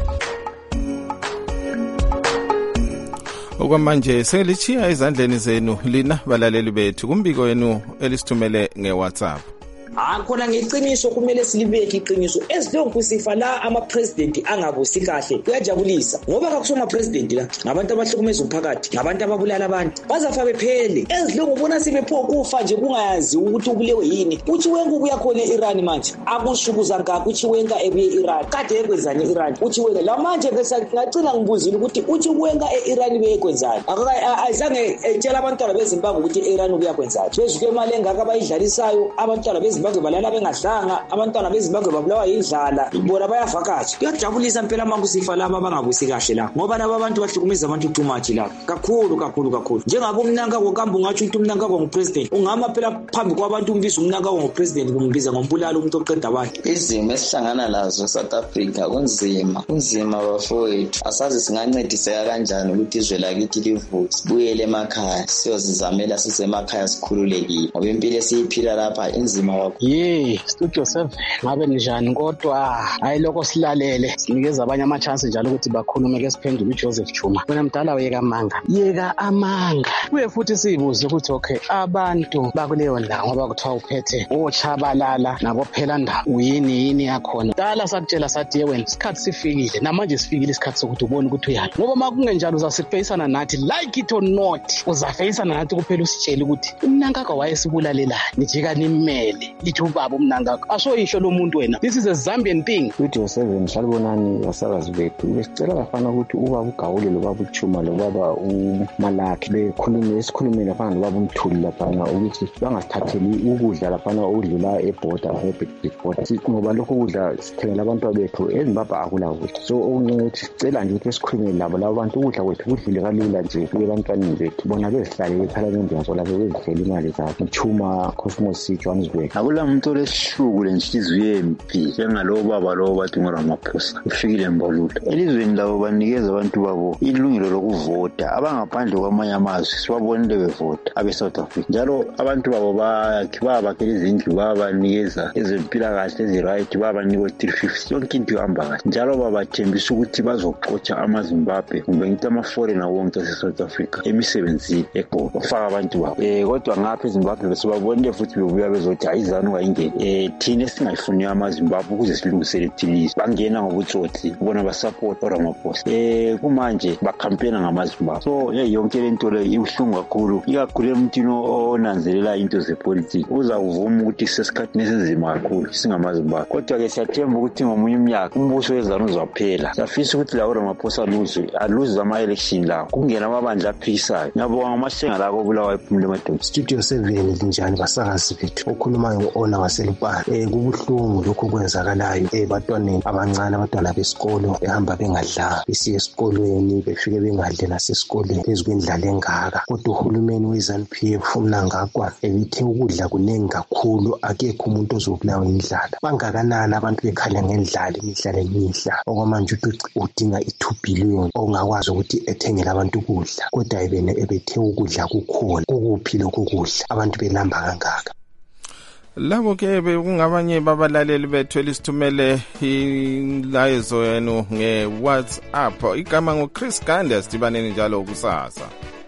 Okwamanje selichiya ezandleni zenu lina balaleli bethu kumbiko wenu elisithumele ngeWhatsApp. Akhona ngeqiniso kumele silibeke iqiniso esilonke sifa la ama president angabusi kahle kuyajabulisa ngoba kakusoma president la ngabantu abahlukumeza umphakathi ngabantu ababulala abantu bazafa bephele ezilonke ubona sibepho kufa nje kungayazi ukuthi ubulewe yini uthi wengu kuyakhona eIran manje akushukuza ngaka uthi wenga ebuye eIran kade ekwenzani eIran uthi wenga la manje bese ngacina ngibuzile ukuthi uthi wenga eIran beyekwenzani ayizange etshela abantwana bezimbabwe ukuthi eIran kuyakwenzani bezuke imali engaka bayidlalisayo abantwana bezimbabwe balala bengadlanga abantwana bezimbabwe babulawa indlala bona bayavakatsha kuyajabulisa impela manje sifa laba abangabusi kahle la ngoba laba abantu bahlukumeza abantu too much la kakhulu kakhulu kakhulu njengabo umnanga kokamba ungathi umuntu umnanga ngopresident ungama phela phambi kwabantu umbiza umnanga ngopresident kumbiza ngombulalo umuntu oqeda abantu. Izimo esihlangana lazo South Africa kunzima kunzima bafowethu asazi singancediseka kanjani ukuthi izwe lakithi livuke sibuyele emakhaya siyozizamela sisemakhaya sikhululekile ngoba impilo esiyiphila lapha inzima. Ye Studio seven ngabe njani kodwa hayi lokho silalele sinikeza abanye ama chance njalo ukuthi bakhulume ke siphendule uJoseph Chuma wena mdala uyeka amanga yeka amanga kuye futhi sibuze ukuthi okay abantu bakuleyo ndawo ngoba kuthiwa uphethe ochabalala nabo phela ndaba uyini yini yakhona dala sakutshela sathi yewena isikhathi sifikile namanje sifikile isikhathi sokuthi ubone ukuthi uyani ngoba makungenjalo uzasifacana nathi like it or not uzafacana nathi kuphela usitshela ukuthi umnankaka wayesibulalela nijika nimmele lithi ubaba umnangaka asoyisho lo muntu wena this is a Zambian thing. Studio seven salibonani wasakazi bethu besicela bafana ukuthi ubaba uGawule lo baba uChuma lo baba uMalaki bekhulume esikhulumeni lafana lo baba uMthuli laphana ukuthi bangasithatheli ukudla laphana udlula eborder eborder ngoba lokho ukudla sithengela abantu abethu eZimbabwe akula ukuthi so ukuthi sicela nje ukuthi sikhulume labo labo bantu ukudla kwethu kudlule kalula nje kubantwaneni bethu bona bezihlale eParliament yazo lapho bezihlela imali zabo uChuma Cosmos Johannesburg. Akula muntu olesihluku lenhliziyo empi njengalo baba lo bathi ngoRamaphosa ufikile embolulo elizweni lawo banikeza abantu babo ilungelo lokuvota abangaphandle kwamanye amazwe sibabonile bevota abe South Africa njalo abantu babo bakhiba bakhele izindlu babanikeza ezempilakahle eziright babanika three fifty yonke into ihamba kahle njalo babathembisa ukuthi bazoxotsha amaZimbabwe kumbe ngithi ama-foreigner wonke ase-South Africa emisebenzini eGoli ufaka abantu babo eh kodwa ngapha eZimbabwe besibabonile futhi bebuya bezothi ayizanu kayingeni eh thina singayifuni amaZimbabwe ukuze silungisele ithilisi bangena ngobutsotsi bona basupport oRamaphosa eh kumanje bakhampena ngamaZimbabwe so yonke lento le ibuhlungu kakhulu ikakhulu emntwini onanzelela into zepolitiki uza kuvuma ukuthi sesikhathini esizima kakhulu singamaZimbabwe kodwa ke siyathemba ukuthi ngomunye umnyaka umbuso wezanu uzaphela safisa ukuthi la oRamaphosa luze aluze ama-election lawo kungena amabandla aphikisayo ngiyabonga amahlenga la kobulawa ephumule emadoda. Studio seven linjani basakazi bethu okhulumayo ona waselupane. Eh kubuhlungu lokho kwenzakalayo ebantwaneni abancane, abantwana besikolo behamba bengadlanga besiya esikolweni befike bengadli nasesikoleni phezu kwendlala engaka. Kodwa uhulumeni we-ZANU P F uMnangagwa ebithe ukudla kunengi kakhulu, akekho umuntu ozobulawa indlala. Bangakanani abantu bekhala ngendlala imihla lemihla, okwamanje udinga i-two billion ongakwazi ukuthi ethengele abantu ukudla, kodwa ebene ebethe ukudla kukhona. Ukuphi lokho kudla abantu belamba kangaka? Labo ke bekungabanye babalaleli bethu elisithumele ilayezo yenu nge-WhatsApp. Igama ngo Chris Ganda, sidibaneni njalo kusasa.